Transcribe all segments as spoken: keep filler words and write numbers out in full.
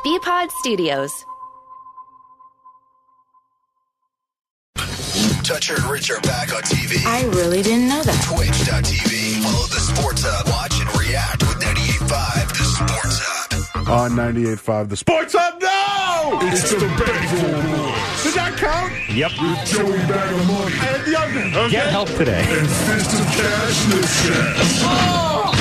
B-Pod Studios. Toucher and Rich are back on T V. I really didn't know that. Twitch dot T V. Follow the Sports Hub. Watch and react with ninety-eight point five The Sports Hub. On ninety-eight point five The Sports Hub. No! It's the Bagel Boys. Did that count? Yep. With Joey Bag of Money. And the under. Okay. Get help today. And Fist of Cash, Liz Cash. Oh!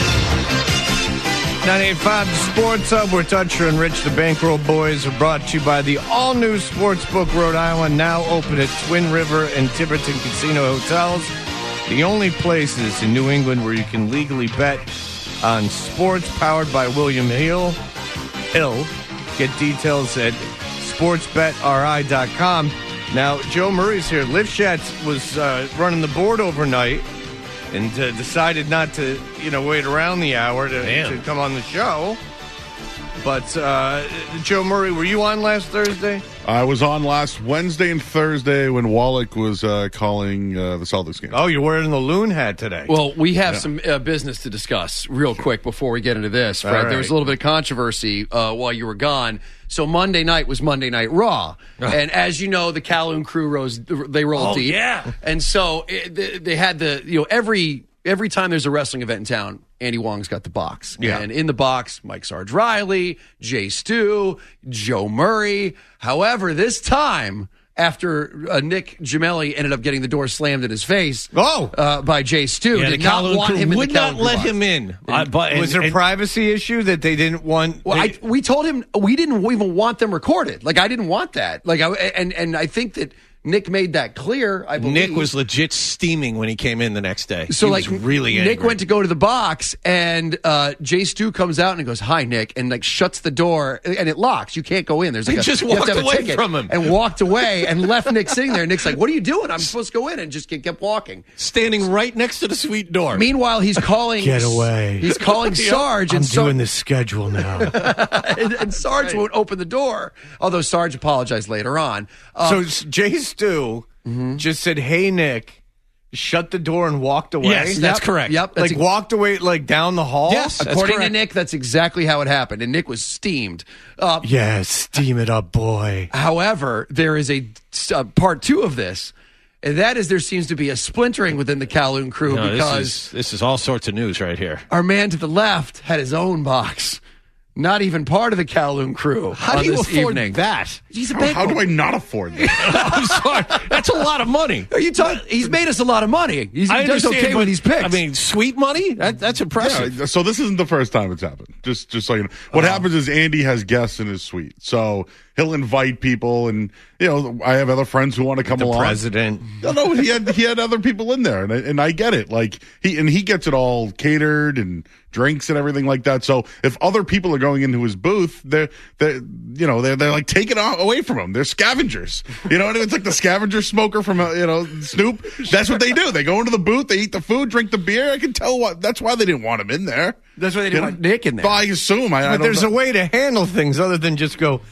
ninety-eight point five The Sports Hub. We're Toucher and Rich. The Bankroll Boys are brought to you by the all-new Sportsbook Rhode Island, now open at Twin River and Tiverton Casino Hotels. The only places in New England where you can legally bet on sports, powered by William Hill. Hill. Get details at sports bet r i dot com. Now, Joe Murray's here. Lifshatz was uh, running the board overnight and uh, decided not to, you know, wait around the hour to, to come on the show. But, uh, Joe Murray, were you on last Thursday? I was on last Wednesday and Thursday when Wallach was uh, calling uh, the Celtics game. Oh, you're wearing the loon hat today. Well, we have Yeah. some uh, business to discuss real quick before we get into this, Fred. All right. There was a little bit of controversy uh, while you were gone. So Monday night was Monday Night Raw. And as you know, the Calhoun crew rose, they rolled Oh, deep. yeah. And so it, they, they had the, you know, every every time there's a wrestling event in town, Andy Wong's got the box. Yeah. And in the box, Mike Sarge Riley, Jay Stu, Joe Murray. However, this time, after uh, Nick Gemelli ended up getting the door slammed in his face Oh. uh, by Jay Stu, Yeah, did the not Calhoun want crew him in would the not Calhoun let box. him in. Uh, but, was there a privacy issue that they didn't want? Well, they- I, we told him we didn't even want them recorded. Like I didn't want that. Like I and and I think that Nick made that clear. I believe Nick was legit steaming when he came in the next day. So he like was really angry. Nick went to go to the box and uh, Jay Stu comes out and goes, "Hi, Nick," and like shuts the door and it locks. You can't go in. There's like He a, just you have walked to have a away ticket. from him. And walked away and left Nick sitting there. Nick's like, "What are you doing? I'm supposed to go in," and just kept walking. standing right next to the suite door. Meanwhile, he's calling. Get away. He's calling Sarge. I'm and Sar- doing the schedule now. and, and Sarge won't open the door. Although Sarge apologized later on. Um, So s- Jay Stu just said, "Hey, Nick," shut the door and walked away. Yes, that's Yep, correct. Yep. That's Like walked away, like down the hall. Yes. That's According to correct. Nick, that's exactly how it happened, and Nick was steamed. Uh, Yeah, steam it up, boy. However, there is a uh, part two of this, and that is there seems to be a splintering within the Calhoun crew No, because this is, this is all sorts of news right here. our man to the left had his own box, not even part of the Calhoun crew. How on do you this afford evening. that? He's a How, bank. how do I not afford that? I'm sorry. That's a lot of money. Are you talking? He's made us a lot of money. He's I he does understand, okay but, with these picks. I mean, sweet money? That, that's impressive. Yeah, so this isn't the first time it's happened. Just, just so you know, what happens is Andy has guests in his suite, so he'll invite people, and you know, I have other friends who want to come The along. president. No, no, he had he had other people in there, and I, and I get it. Like he and he gets it all catered and drinks and everything like that. So if other people are going into his booth, they're they you know they're they're like taking it away from him. They're scavengers. You know what I mean? It's like the scavenger smoker from uh, you know Snoop. That's what they do. They go into the booth, they eat the food, drink the beer. I can tell what that's why they didn't want him in there. That's why they didn't You want know? Nick in there. Well, I assume. I, I But don't there's know. a way to handle things other than just go,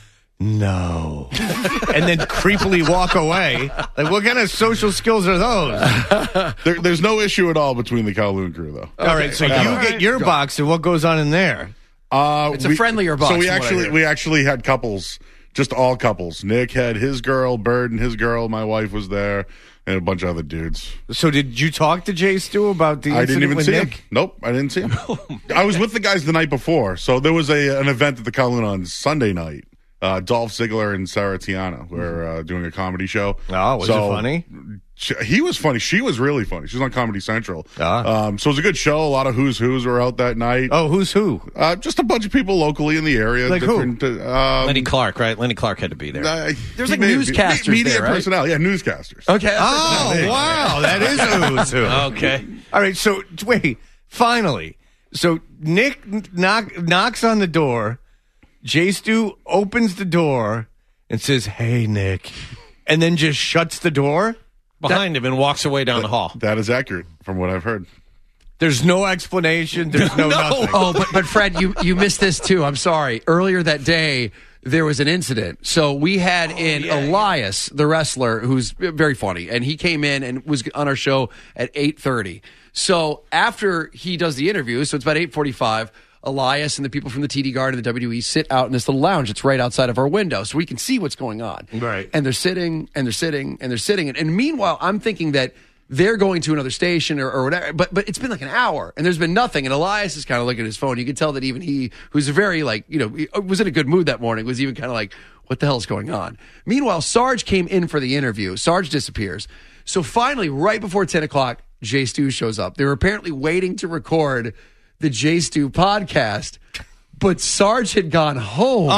no, and then creepily walk away. Like, what kind of social skills are those? There, there's no issue at all between the Calhoun crew, though. All right, so you get your box, and what goes on in there? Uh, It's a friendlier box, So we from what I actually hear. we actually had couples, just all couples. Nick had his girl, Bird and his girl. My wife was there, and a bunch of other dudes. So did you talk to Jay Stu about the I incident didn't even with see Nick? him. Nope, I didn't see him. I was with the guys the night before, so there was a an event at the Calhoun on Sunday night. Uh, Dolph Ziggler and Sarah Tiana were uh, doing a comedy show. Oh, was So, it funny? She, he was funny. She was really funny. She was on Comedy Central. Ah. Um, so it was a good show. A lot of who's who's were out that night. Oh, who's who? Uh, just a bunch of people locally in the area. Like who? different, Uh, um, Lenny Clark, right? Lenny Clark had to be there. uh, There's he like may- newscasters me- media there, right? personnel. Yeah, newscasters. Okay. Oh, wow, that is who's who. Okay. All right, so wait, finally. So Nick knock, knocks on the door. Jay Stu opens the door and says, "Hey, Nick," and then just shuts the door. Behind him and walks away down the hall. That is accurate from what I've heard. There's no explanation. There's no, No. nothing. Oh, but but Fred, you you missed this too. I'm sorry. Earlier that day, there was an incident. So we had in Elias, the wrestler, who's very funny, and he came in and was on our show at eight thirty. So after he does the interview, so it's about eight forty-five. Elias and the people from the T D Guard and the W W E sit out in this little lounge that's right outside of our window, so we can see what's going on. Right. And they're sitting, and they're sitting, and they're sitting. And, and meanwhile, I'm thinking that they're going to another station or, or whatever, but but it's been like an hour, and there's been nothing. And Elias is kind of looking at his phone. You can tell that even he, who's very, like, you know, he was in a good mood that morning, was even kind of like, what the hell is going on? Meanwhile, Sarge came in for the interview. Sarge disappears. So finally, right before ten o'clock, Jay Stu shows up. They were apparently waiting to record the Jay Stu podcast, but Sarge had gone home.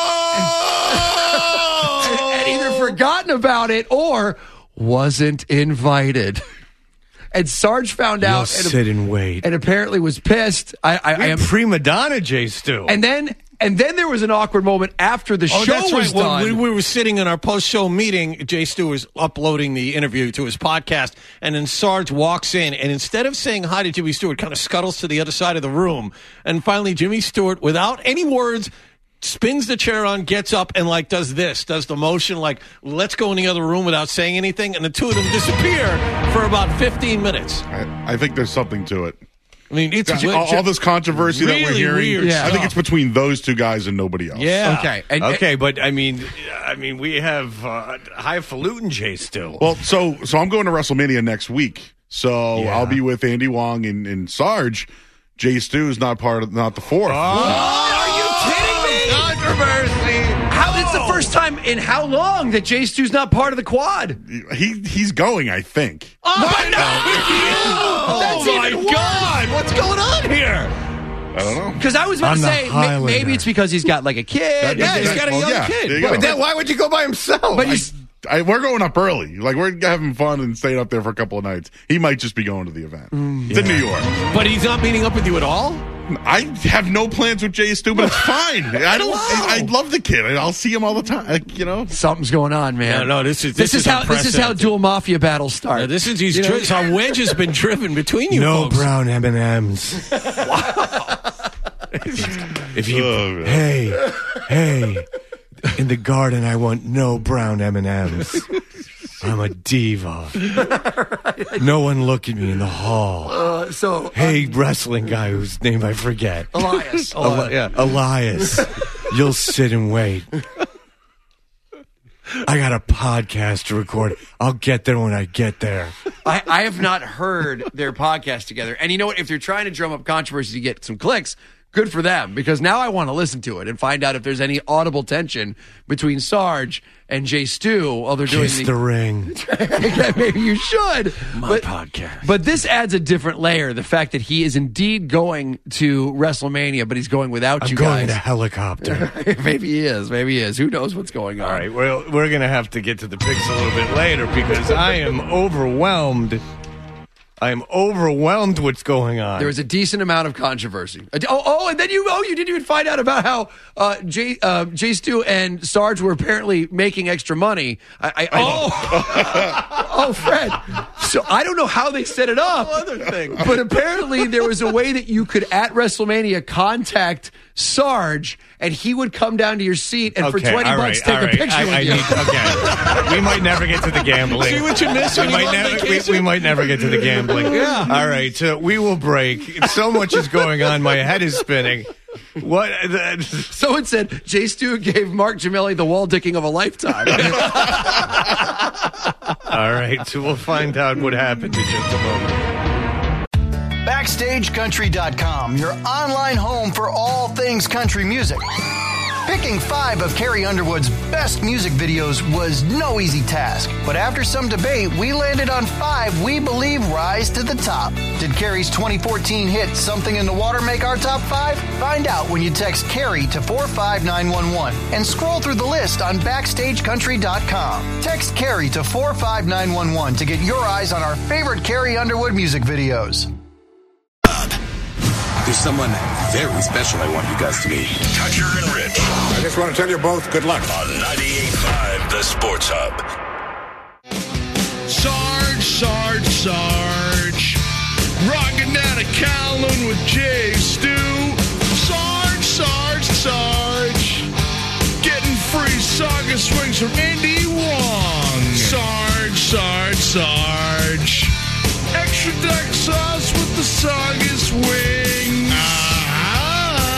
Oh! and, and either forgotten about it or wasn't invited. And Sarge found You'll out and, sit and wait. and apparently was pissed. I, I, I am prima donna, Jay Stu. And then and then there was an awkward moment after the Oh, show that's was right. done. When we, we were sitting in our post-show meeting, Jay Stu was uploading the interview to his podcast, and then Sarge walks in, and instead of saying hi to Jimmy Stewart, kind of scuttles to the other side of the room. And finally, Jimmy Stewart, without any words, spins the chair on, gets up, and like does this, does the motion like, let's go in the other room without saying anything, and the two of them disappear for about fifteen minutes. I, I think there's something to it. I mean, it's all, all this controversy that we're really hearing. weird Yeah. I think stuff. it's between those two guys and nobody else. Yeah. Okay. And, okay, but I mean, I mean, we have uh, highfalutin Jay Stu. Well, so so I'm going to WrestleMania next week. So Yeah. I'll be with Andy Wong and, and Sarge. Jay Stu's not part of not the fourth. Are you kidding me? Controversy. How it's the first time in how long that Jay Stu's not part of the quad? He he's going, I think. Oh, That's my even worse. God. What's going on here? I don't know. Because I was about I'm to the say ma- Highlander. maybe it's because he's got like a kid. Yeah, he's got a Well, young yeah, kid. there you go. But then why would you go by himself? But he's I, we're going up early. Like, we're having fun and staying up there for a couple of nights. He might just be going to the event. It's in New York. But he's not meeting up with you at all? I have no plans with Jay Stu, but it's fine. I don't. I, I love the kid. I'll see him all the time. Like, you know. something's going on, man. No, no, this is- this, this is is how this is how unprecedented. dual mafia battles start. Now, this is he's You know- dri- so a wedge has been driven between you no folks. brown M and M's. If you, Oh, man. hey, hey, in the garden, I want no brown M and M's. I'm a diva. No one look at me in the hall. Uh, so Hey, wrestling guy whose name I forget. Elias, Eli- yeah. Elias, you'll sit and wait. I got a podcast to record. I'll get there when I get there. I, I have not heard their podcast together. And you know what? If they're trying to drum up controversy to get some clicks, good for them. Because now I want to listen to it and find out if there's any audible tension between Sarge and Jay Stu while they're doing Kiss the ring. Maybe you should. My but, podcast. But this adds a different layer. The fact that he is indeed going to WrestleMania, but he's going without I'm you going in a guys. helicopter. Maybe he is. Maybe he is. Who knows what's going on? All right, well, we're going to have to get to the picks a little bit later because I am overwhelmed. I am overwhelmed what's going on. There was a decent amount of controversy. A- Oh, oh, and then you, oh, you didn't even find out about how uh, Jay, uh, Jay Stu and Sarge were apparently making extra money. I, I, I oh, oh, Fred. So I don't know how they set it up. Other thing. But apparently there was a way that you could at WrestleMania contact Sarge, and he would come down to your seat and for Okay, twenty all bucks right, take all a right. picture I, with I you. Need, okay. We might never get to the gambling. See what you missed when we you might go on never, we, vacation? we might never get to the gambling. Yeah. All right, so we will break. So much is going on. My head is spinning. What? The, Someone said Jay Stu gave Mark Gimelli the wall dicking of a lifetime. all right, so we'll find out what happened in just a moment. Backstage Country dot com, your online home for all things country music. Picking five of Carrie Underwood's best music videos was no easy task, but after some debate, we landed on five we believe rise to the top. Did Carrie's twenty fourteen hit Something in the Water make our top five? Find out when you text Carrie to four five nine one one and scroll through the list on Backstage Country dot com. Text Carrie to four five nine one one to get your eyes on our favorite Carrie Underwood music videos. There's someone very special I want you guys to meet. Toucher and Rich I just want to tell you both good luck. on ninety-eight point five The Sports Hub. Sarge, Sarge, Sarge. Rocking down a Kowloon with Jay Stu. Sarge, Sarge, Sarge. Getting free saga swings from Andy Wong. Sarge, Sarge, Sarge. Extra duck sauce with the saugus wing. Ah,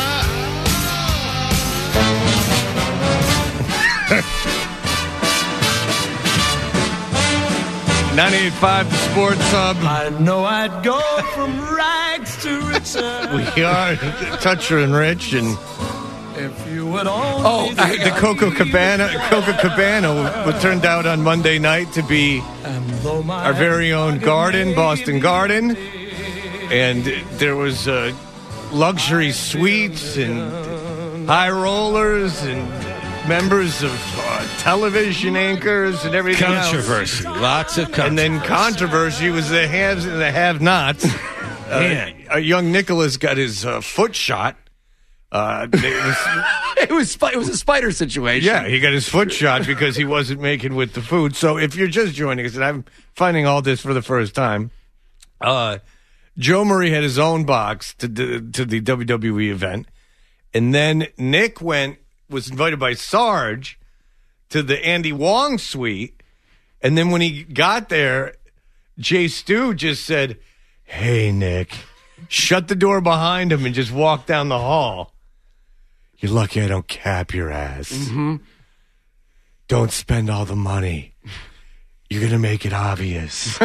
ninety-eight point five The Sports Hub. I know I'd go from rags to riches. We are Toucher and Rich, and If you would only Oh, I- the Coco Cabana, Coco Cabana was turned out on Monday night to be our very own garden, Boston Garden, and there was uh, luxury suites and high rollers and members of uh, television anchors and everything else. Controversy. Lots of controversy. And then controversy was the haves and the have-nots. Uh, a young Nicholas got his uh, foot shot. Uh, it was, It was spi- it was a spider situation. yeah, he got his foot shot because he wasn't making with the food. So if you're just joining us, and I'm finding all this for the first time, uh, Joe Murray had his own box to the, to the W W E event, and then Nick went was invited by Sarge to the Andy Wong suite, and then when he got there, Jay Stu just said, "Hey, Nick," shut the door behind him and just walked down the hall. "You're lucky I don't cap your ass. Mm-hmm. Don't spend all the money. You're going to make it obvious."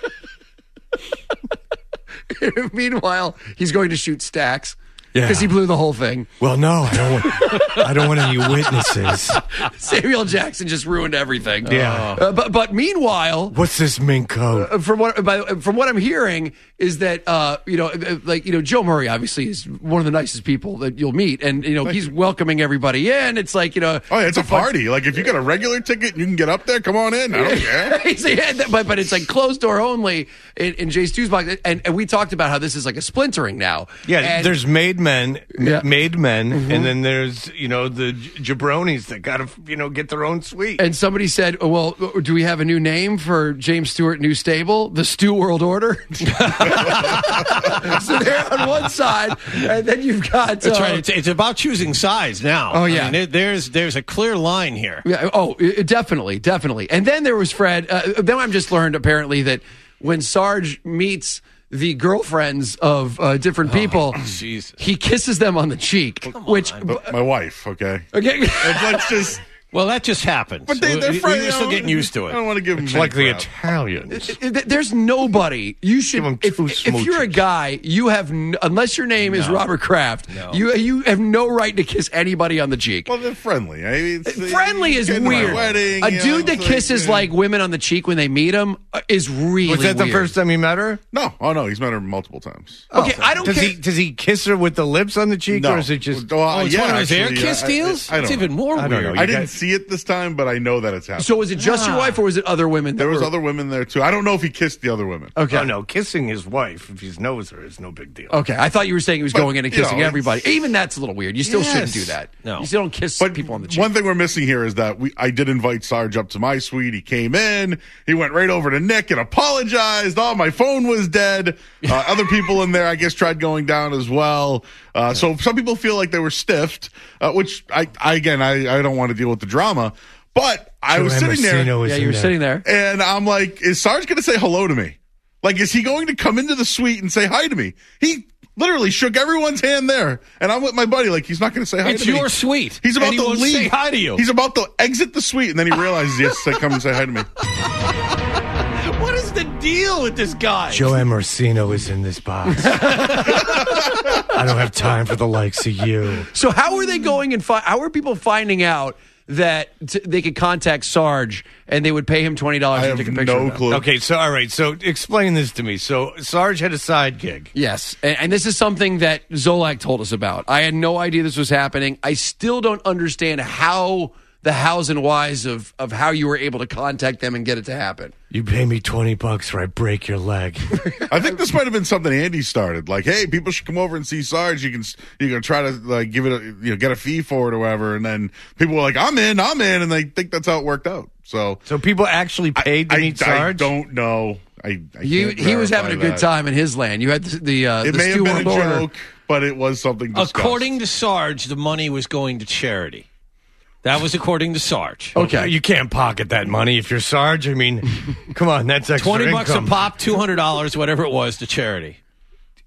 Meanwhile, he's going to shoot Stax Yeah. because he blew the whole thing. Well, no, I don't want, I don't want any witnesses. Samuel Jackson just ruined everything. Yeah. Uh, but but meanwhile, What's this mink coat? uh, from what by, from what I'm hearing is that uh, you know uh, like you know Joe Murray obviously is one of the nicest people that you'll meet, and you know he's welcoming everybody in. It's like you know Oh, yeah, it's a party. Like, if you got a regular ticket and you can get up there, come on in. I don't care. He's- yeah, that- but but it's like closed door only in, in Jay Stu's box, and, and we talked about how this is like a splintering now. Yeah, And- there's made men, m- Yeah. made men, and then there's, you know, the j- jabronis that got to, you know, get their own suite. And somebody said, oh, well, do we have a new name for James Stewart New Stable? The Stew World Order? So they're on one side, and then you've got... That's uh, right. It's, it's about choosing sides now. Oh, yeah. I mean, there- there's there's a clear line here. Yeah, oh, it- definitely, definitely. And then there was Fred. Uh, then I've just learned, apparently, that when Sarge meets the girlfriends of uh, different people, Jesus. he kisses them on the cheek, which... But my wife, okay? Okay. Let's just... Well, that just happens. But they, they're We- friends. We're still getting used to I don't it. want to give them It's like the crap. Italians. There's nobody you should. Give 'em If, two if you're a smooches. guy, you have n- unless your name is Robert Kraft, you you have no right to kiss anybody on the cheek. Well, they're friendly. I mean, it's, Friendly is getting to my weird. Wedding, a you know, dude that it's like, kisses yeah. like women on the cheek when they meet him uh, is really. Was that the weird. first time you met her? No, oh no, he's met her multiple times. Okay, I don't Does care. he does he kiss her with the lips on the cheek, No, or is it just? Well, Oh, it's yeah, one of those air actually, kiss I- I- deals? I don't It's know. even more I don't weird. know. I You didn't guys- see it this time, but I know that it's happening. So was it just your wife, or was it other women? That there was were, other women there too. I don't know if he kissed the other women. Okay. Oh no, kissing his wife if he knows her is no big deal. Okay, I thought you were saying he was But, going in and you know, kissing it's- everybody. Even that's a little weird. You still shouldn't Yes. do that. No. You still don't kiss But people on the cheek. one thing we're missing here is that we I did invite Sarge up to my suite. He came in. He went right over to Nick and apologized. Oh, my phone was dead. Uh, other people in there, I guess, tried going down as well. Uh, so some people feel like they were stiffed, uh, which I, I again, I, I don't want to deal with the drama. But I was sitting there. yeah, you were sitting there. And I'm like, is Sarge going to say hello to me? Like, is he going to come into the suite and say hi to me? He literally shook everyone's hand there. And I'm with my buddy, like, he's not going to say hi It's to me. your suite. He's about and he to won't leave. say hi to you. He's about to exit the suite, and then he realizes he has to come and say hi to me. What is the deal with this guy? Joe Emersino is in this box. I don't have time for the likes of you. So how are they going and fi- how are people finding out that t- they could contact Sarge and they would pay him twenty dollars I to have take a picture? no of them? clue. Okay, so all right, so explain this to me. So Sarge had a side gig. Yes, and, and this is something that Zolak told us about. I had no idea this was happening. I still don't understand how the hows and whys of of how you were able to contact them and get it to happen. You pay me twenty bucks or I break your leg. I think this might have been something Andy started. Like, hey, people should come over and see Sarge. You can you can try to like give it a you know get a fee for it or whatever. And then people were like, I'm in, I'm in, and they think that's how it worked out. So So people actually paid to I, meet I Sarge? don't know. I, I You, can't he was having a verify good that. time in his land. You had the the, uh, It the may have Stu been a World Order. joke, but it was something discussed. According to Sarge, the money was going to charity. That was according to Sarge. Okay. You can't pocket that money if you're Sarge. I mean, come on, that's extra Twenty bucks a income. pop, two hundred dollars, whatever it was, to charity.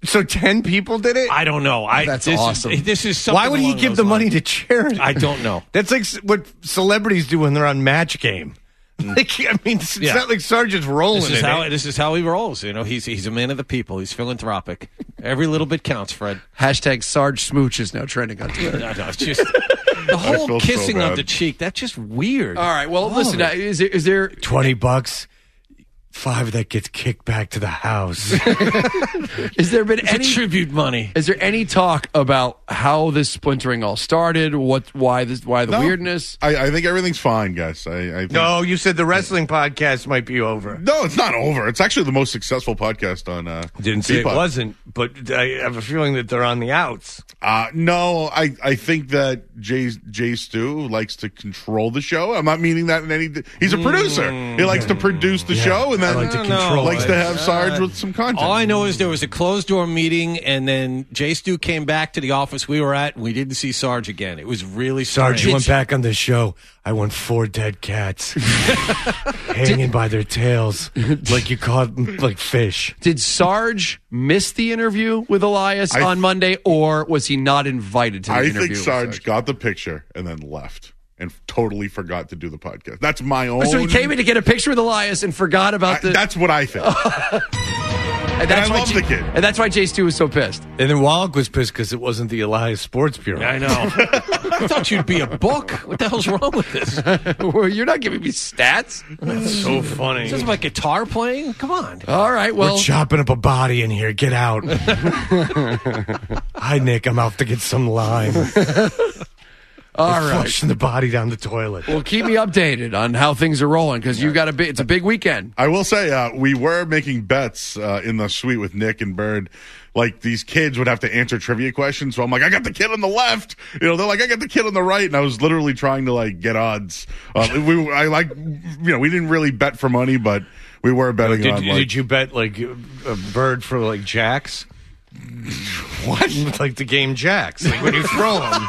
So ten people did it? I don't know. I, That's this awesome. Is, this is something Why would he along give those the money lines. to charity? I don't know. That's like s- what celebrities do when they're on Match Game. Like, I mean, it's Yeah. not like Sargent's rolling This is in how it. this is how he rolls. You know, he's he's a man of the people. He's philanthropic. Every little bit counts, Fred. Hashtag Sarge Smooch is now trending on Twitter. No, no, it's just the whole feel so kissing of bad. the cheek. That's just weird. All right. Well, All listen. of Uh, it. is there, is there twenty bucks, five that gets kicked back to the house. is there been It's any tribute money. Is there any talk about how this splintering all started? What, why this, why the No. weirdness? I, I think everything's fine, guys. I, I think, No, you said the wrestling podcast might be over. no, it's not over. It's actually the most successful podcast on. Uh, Didn't say it Peapod. wasn't, but I have a feeling that they're on the outs. Uh, no, I, I think that Jay Jay Stu likes to control the show. I'm not meaning that in any. He's a producer. He likes to produce the show, and then I like to No, no. control likes it. to have Sarge with some content. All I know is there was a closed door meeting, and then Jay Stu came back to the office we were at, and we didn't see Sarge again. It was really Sarge, strange. you went back on the show. I want four dead cats hanging by their tails, like you caught them like fish. Did Sarge miss the interview with Elias I- on Monday, or was he not invited to the I interview? think with Sarge got the picture and then left and totally forgot to do the podcast. That's my own. So he came in to get a picture with Elias and forgot I- about the. that's what I think. and that's I why love J- the kid. And that's why Jay Stu was so pissed. And then Wallach was pissed because it wasn't the Elias Sports Bureau. I know. I thought you'd be a book. What the hell's wrong with this? Well, you're not giving me stats. That's so funny. Is this my guitar playing? Come on. All right. Well, We're chopping up a body in here. Get out. Hi, Nick. I'm out to get some lime. all right. Flushing the body down the toilet. Well, keep me updated on how things are rolling because you got a big. It's a big weekend. I will say, uh, we were making bets uh, in the suite with Nick and Bird. Like, these kids would have to answer trivia questions. So I'm like, I got the kid on the left. You know, they're like, I got the kid on the right. And I was literally trying to, like, get odds. Uh, we, I like, you know, we didn't really bet for money, but we were betting Did, on, like, did you bet like a bird for like jacks? What? Like the game jacks, like when you throw them.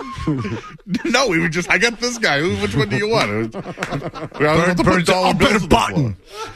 no, we would just, I got this guy. Who- Which one do you want? It was- I was about to put Bird, dollar I'll bet bills a on the button.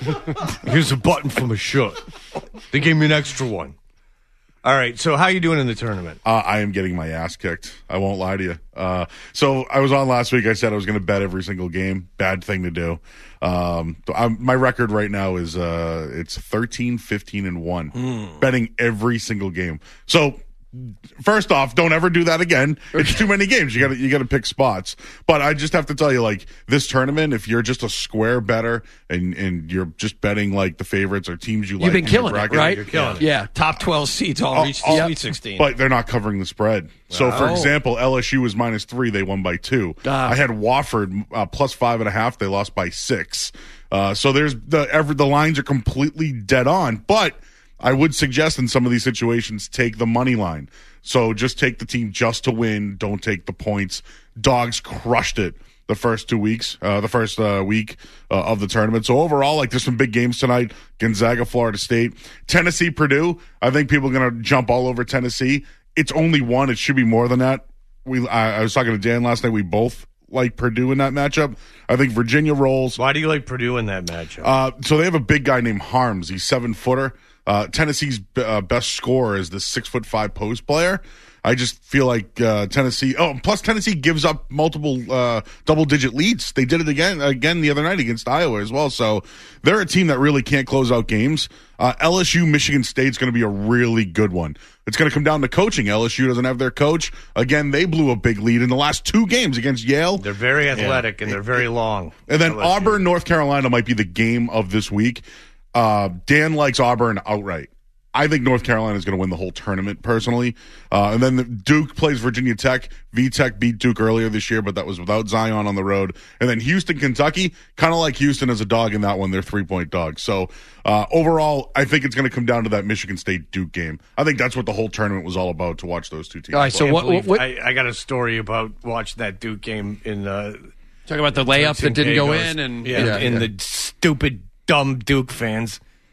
Here's a button from a shirt. They gave me an extra one. All right, so how you doing in the tournament? Uh, I am getting my ass kicked. I won't lie to you. Uh, so I was on last week. I said I was going to bet every single game. Bad thing to do. Um, so I'm, my record right now is uh, it's thirteen, fifteen, and one. Mm. Betting every single game. So first off, don't ever do that again. It's too many games. You got to you got to pick spots. But I just have to tell you, like, this tournament, if you're just a square better and and you're just betting like the favorites or teams you like, You've been in your killing it, bracket, right? you're Killing it. Yeah. Top twelve seeds all Oh, reached the oh, Sweet sixteen. But they're not covering the spread. So, for Oh. example, L S U was minus three. They won by two. Ah. I had Wofford uh, plus five and a half. They lost by six. Uh, so there's the every, the lines are completely dead on. But I would suggest in some of these situations, take the money line. So just take the team just to win. Don't take the points. Dogs crushed it the first two weeks, uh, the first uh, week uh, of the tournament. So overall, like, there's some big games tonight. Gonzaga, Florida State, Tennessee, Purdue. I think people are going to jump all over Tennessee. It's only one. It should be more than that. We I, I was talking to Dan last night. We both like Purdue in that matchup. I think Virginia rolls. Why do you like Purdue in that matchup? Uh, so they have a big guy named Harms. He's seven footer. Uh, Tennessee's b- uh, best scorer is this six foot five post player. I just feel like uh, Tennessee. Oh, plus Tennessee gives up multiple uh, double digit leads. They did it again again the other night against Iowa as well. So they're a team that really can't close out games. Uh, L S U, Michigan State's going to be a really good one. It's going to come down to coaching. L S U doesn't have their coach. Again, they blew a big lead in the last two games against Yale. They're very athletic and they're very long. And then L S U. Auburn, North Carolina might be the game of this week. Uh, Dan likes Auburn outright. I think North Carolina is going to win the whole tournament personally. Uh, and then the Duke plays Virginia Tech. V-Tech beat Duke earlier this year, but that was without Zion on the road. And then Houston, Kentucky, kind of like Houston as a dog in that one. They're three-point dogs. So uh, overall, I think it's going to come down to that Michigan State-Duke game. I think that's what the whole tournament was all about, to watch those two teams. All right, so Can't what? believe- what, what I, I got a story about watching that Duke game in uh, talk about the layup that didn't go Pagos. in, and yeah, yeah, and yeah. the stupid, dumb Duke fans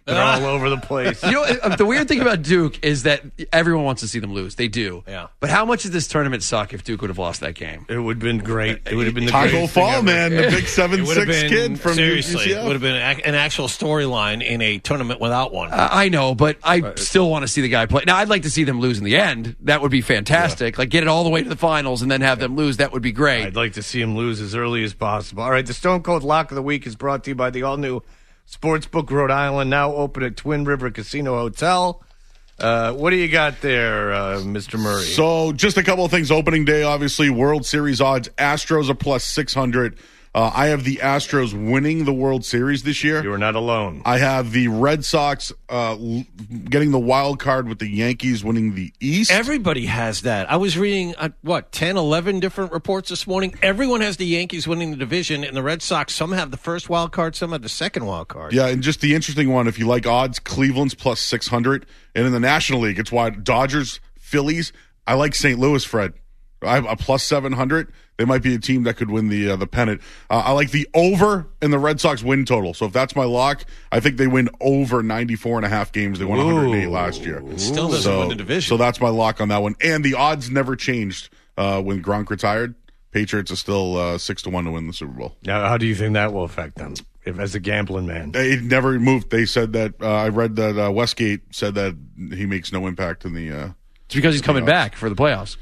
They're all over the place. You know, uh, the weird thing about Duke is that everyone wants to see them lose. They do. Yeah. But how much did this tournament suck if Duke would have lost that game? It would have been great. It would have been the Taco greatest thing Fall, ever. man, the big seven It would have six been, kid from seriously, U C F. it would have been an, ac- an actual storyline in a tournament without one. Uh, I know, but I still want to see the guy play. Now, I'd like to see them lose in the end. That would be fantastic. Like, get it all the way to the finals and then have them lose. That would be great. I'd like to see him lose as early as possible. All right, the Stone Cold Lock of the Week is brought to you by the all-new Sportsbook Rhode Island, now open at Twin River Casino Hotel. Uh, what do you got there, uh, Mister Murray? So, just a couple of things. Opening day, obviously, World Series odds. Astros are plus six hundred. Uh, I have the Astros winning the World Series this year. You are not alone. I have the Red Sox uh, l- getting the wild card with the Yankees winning the East. Everybody has that. I was reading, uh, what, ten, eleven different reports this morning. Everyone has the Yankees winning the division, and the Red Sox, some have the first wild card, some have the second wild card. Yeah, and just the interesting one, if you like odds, Cleveland's plus six hundred. And in the National League, it's wide. Dodgers, Phillies. I like Saint Louis, Fred. I have a plus seven hundred. They might be a team that could win the uh, the pennant. Uh, I like the over in the Red Sox win total. So if that's my lock, I think they win over ninety-four and a half games. They won one hundred eight last year. Still doesn't so, win the division. So that's my lock on that one. And the odds never changed uh, when Gronk retired. Patriots are still uh, six to one to win the Super Bowl. Now, how do you think that will affect them if, as a gambling man? It never moved. They said that uh, I read that uh, Westgate said that he makes no impact in the. Uh, It's because he's coming back for the playoffs.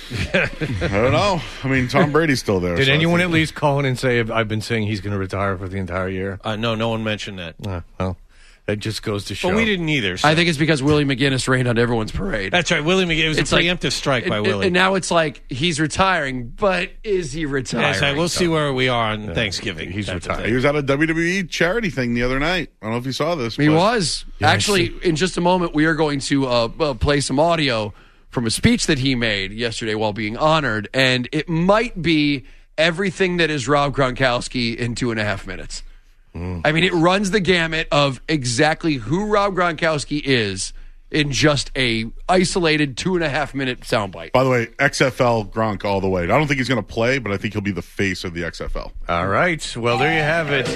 I don't know. I mean, Tom Brady's still there. Did so I anyone think- at least call in and say, I've been saying he's going to retire for the entire year? Uh, no, no one mentioned that. Uh, well, that just goes to show. But we didn't either. so- I think it's because Willie McGinnis rained on everyone's parade. That's right. Willie McGee. It was It's a like- preemptive strike by and, Willie. And now it's like he's retiring, but is he retiring? Yes, I- we'll see where we are on Thanksgiving. He's That's the retired. thing. He was at a W W E charity thing the other night. I don't know if you saw this. He but- was. Actually, in just a moment, we are going to uh, uh, play some audio from a speech that he made yesterday while being honored, and it might be everything that is Rob Gronkowski in two and a half minutes. Mm. I mean, it runs the gamut of exactly who Rob Gronkowski is in just a isolated two and a half minute soundbite. By the way, X F L Gronk all the way. I don't think he's going to play, but I think he'll be the face of the X F L. All right. Well, there you have it.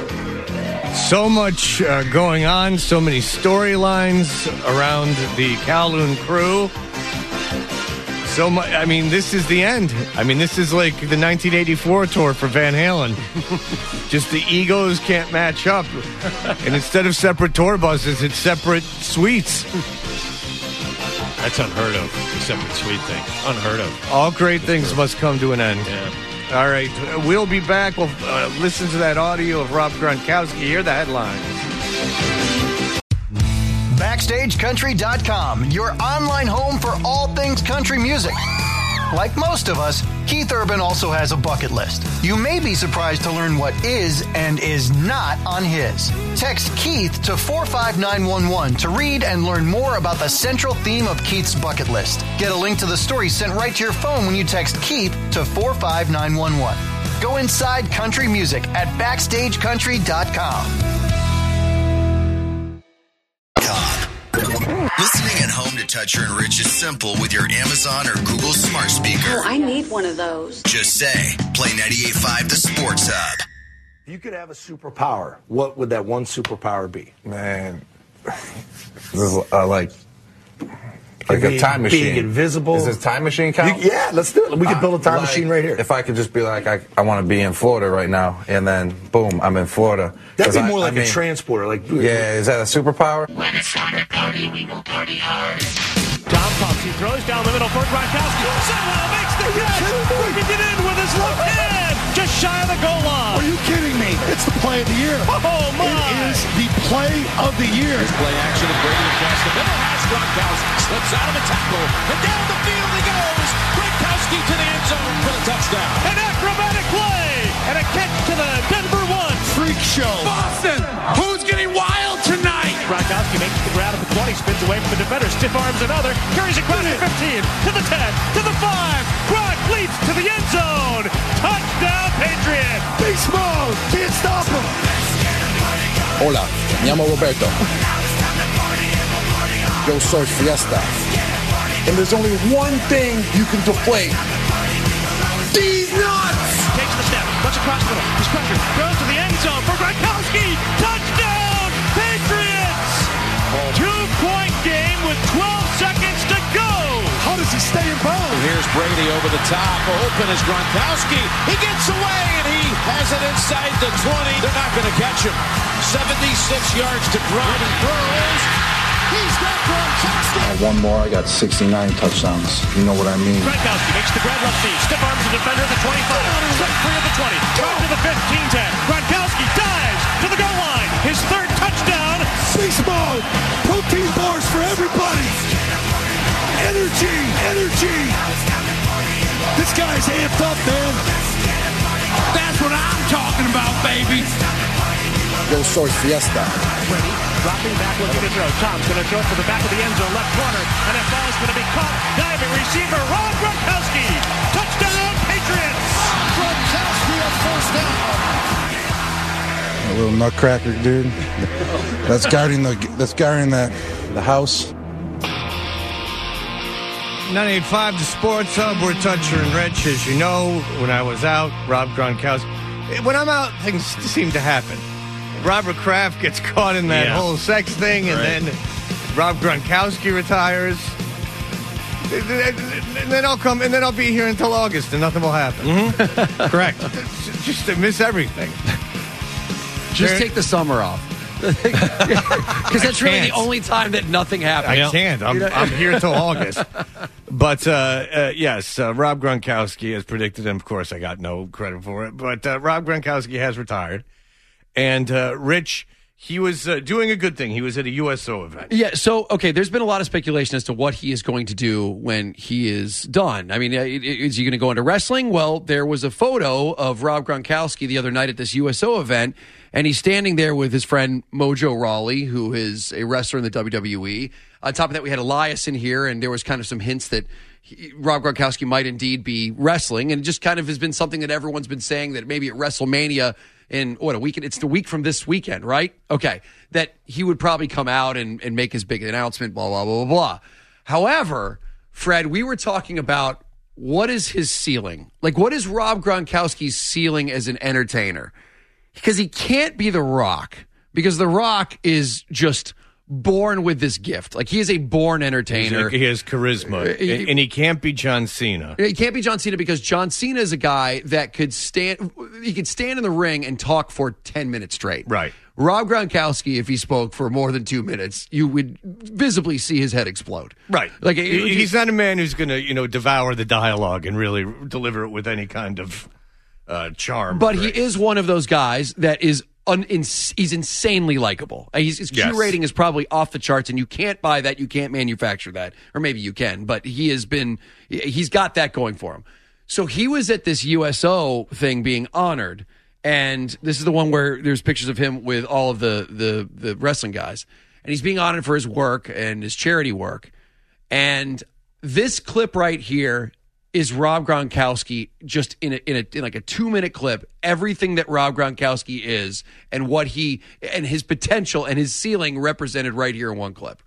So much uh, going on, so many storylines around the Kowloon crew. So much. I mean, this is the end. I mean, this is like the nineteen eighty-four tour for Van Halen. Just the egos can't match up. And instead of separate tour buses, it's separate suites. That's unheard of. The separate suite thing. Unheard of. All great things must come to an end. Yeah. All right. We'll be back. We'll uh, listen to that audio of Rob Gronkowski. Hear the headlines. Backstage Country dot com, your online home for all things country music. Like most of us, Keith Urban also has a bucket list. You may be surprised to learn what is and is not on his. Text Keith to four five nine one one to read and learn more about the central theme of Keith's bucket list. Get a link to the story sent right to your phone when you text Keith to four five nine one one. Go inside country music at Backstage Country dot com. Listening at home to Toucher and Rich is simple with your Amazon or Google Smart Speaker. Oh, I need one of those. Just say, play ninety-eight point five The Sports Hub. If you could have a superpower, what would that one superpower be? Man, this is uh, like like Being- a time machine. being invisible. Is this time machine count? You- yeah, let's do it. We could build a time Like, machine right here. If I could just be like, I, I want to be in Florida right now, and then boom, I'm in Florida. That'd 'Cause be I- more I like mean, a transporter. Like, Yeah, is that a superpower? When it's time to party, we will party hard. Tom pumps, he throws down the middle for Gronkowski. Somehow makes the catch. Working it in with his left hand. Just shy of the goal line. Are you kidding me? It's the play of the year. Oh, my. It is the play of the year. Play action of Brady across the middle. Has Gronkowski. Slips out of the tackle. And down the field he goes. Gronkowski to the end zone for the touchdown. An acrobatic play. And a catch to the Denver one. Freak show. Boston. Who's getting wild tonight? Gronkowski makes the grab at the twenty. Spins away from the defender. Stiff arms another. Carries across the fifteen. To the ten. To the five. Gronk leaps to the end zone. Touchdown Patriots. Beast mode. Can't stop him. Hola, me llamo Roberto. Yo soy Fiesta. And there's only one thing you can deflate. These nuts! Takes the step. Looks across the middle. He's pressured. Throws to the end zone for Gronkowski. Touchdown Patriots. stay in bounds. Here's Brady over the top. Open is Gronkowski. He gets away, and he has it inside the twenty. They're not going to catch him. seventy-six yards to Gronk. He throws. He's got Gronkowski. Uh, one more, I got sixty-nine touchdowns. You know what I mean? Gronkowski makes the grab left knee. Stiff arms the defender at the twenty-five. Set free at the twenty. Drop to the fifteen ten. Gronkowski dives to the goal line. His third touchdown. Beast mode. Protein bars for everybody. Energy, energy. This guy's amped up, man. That's what I'm talking about, baby. Yo soy fiesta. Brady dropping back, looking to throw. Tom's going to throw for the back of the end zone, left corner, and that ball is going to be caught. Diving receiver, Rob Gronkowski. Touchdown, Patriots. Gronkowski a first down. A little nutcracker, dude. That's guarding the. That's guarding that the house. ninety-eight point five, the Sports Hub. We're Toucher and Rich. As you know, when I was out, Rob Gronkowski. When I'm out, things seem to happen. Robert Kraft gets caught in that Yeah. whole sex thing, and Right. then Rob Gronkowski retires. And then I'll come, and then I'll be here until August, and nothing will happen. Mm-hmm. Correct. Just to miss everything. Just There- take the summer off. Because that's really the only time that nothing happens. I can't. I'm, You know? I'm here till August. But, uh, uh, yes, uh, Rob Gronkowski has predicted, and of course I got no credit for it, but uh, Rob Gronkowski has retired. And, uh, Rich, he was uh, doing a good thing. He was at a U S O event. Yeah, so, okay, there's been a lot of speculation as to what he is going to do when he is done. I mean, uh, is he going to go into wrestling? Well, there was a photo of Rob Gronkowski the other night at this U S O event, and he's standing there with his friend Mojo Rawley, who is a wrestler in the W W E. On top of that, we had Elias in here, and there was kind of some hints that he, Rob Gronkowski might indeed be wrestling, and it just kind of has been something that everyone's been saying that maybe at WrestleMania in, what, a weekend? It's the week from this weekend, right? Okay. That he would probably come out and, and make his big announcement, blah, blah, blah, blah, blah. However, Fred, we were talking about what is his ceiling? Like, what is Rob Gronkowski's ceiling as an entertainer? Because he can't be The Rock, because The Rock is just born with this gift. Like, he is a born entertainer. He has charisma, and, and he can't be John Cena. He can't be John Cena because John Cena is a guy that could stand. He could stand in the ring and talk for ten minutes straight. Right. Rob Gronkowski, if he spoke for more than two minutes, you would visibly see his head explode. Right. Like it, He- it- he's not a man who's going to, you know, devour the dialogue and really deliver it with any kind of uh, charm. But he is one of those guys that is un, ins, he's insanely likable. Uh, He's, his Q Yes. rating is probably off the charts, and you can't buy that. You can't manufacture that, or maybe you can. But he has been he's got that going for him. So he was at this U S O thing being honored, and this is the one where there's pictures of him with all of the the the wrestling guys, and he's being honored for his work and his charity work. And this clip right here is Rob Gronkowski just in a, in a in like a two minute clip. Everything that Rob Gronkowski is and what he and his potential and his ceiling represented right here in one clip.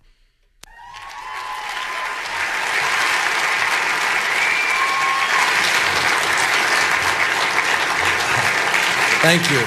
Thank you.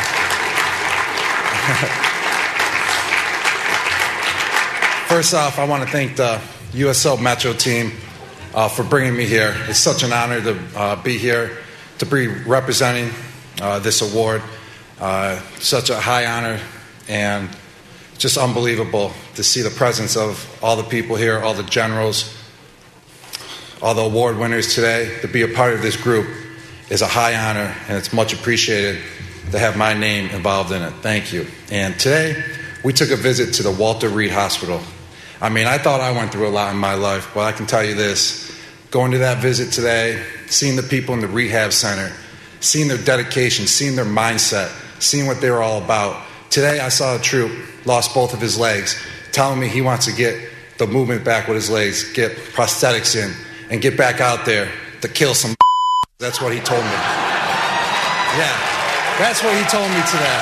First off, I want to thank the U S O Metro team uh, for bringing me here. It's such an honor to uh, be here, to be representing uh, this award. Uh, such a high honor, and just unbelievable to see the presence of all the people here, all the generals, all the award winners today. To be a part of this group is a high honor, and it's much appreciated to have my name involved in it. Thank you. And today, we took a visit to the Walter Reed Hospital. I mean, I thought I went through a lot in my life, but I can tell you this. Going to that visit today, seeing the people in the rehab center, seeing their dedication, seeing their mindset, seeing what they were all about. Today, I saw a troop, lost both of his legs, telling me he wants to get the movement back with his legs, get prosthetics in, and get back out there to kill some. That's what he told me. Yeah. That's what he told me today.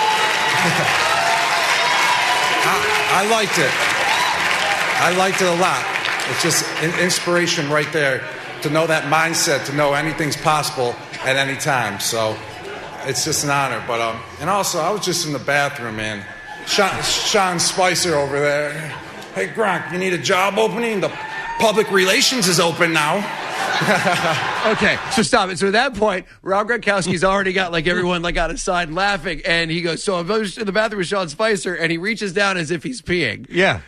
I, I liked it. I liked it a lot. It's just an inspiration right there to know that mindset, to know anything's possible at any time. So it's just an honor. But um, and also, I was just in the bathroom, man. Sean, Sean Spicer over there. Hey, Gronk, you need a job opening? The public relations is open now. Okay, so stop it. So at that point, Rob Gronkowski's already got like everyone like on his side laughing, and he goes, "So if I was in the bathroom with Sean Spicer," and he reaches down as if he's peeing. Yeah.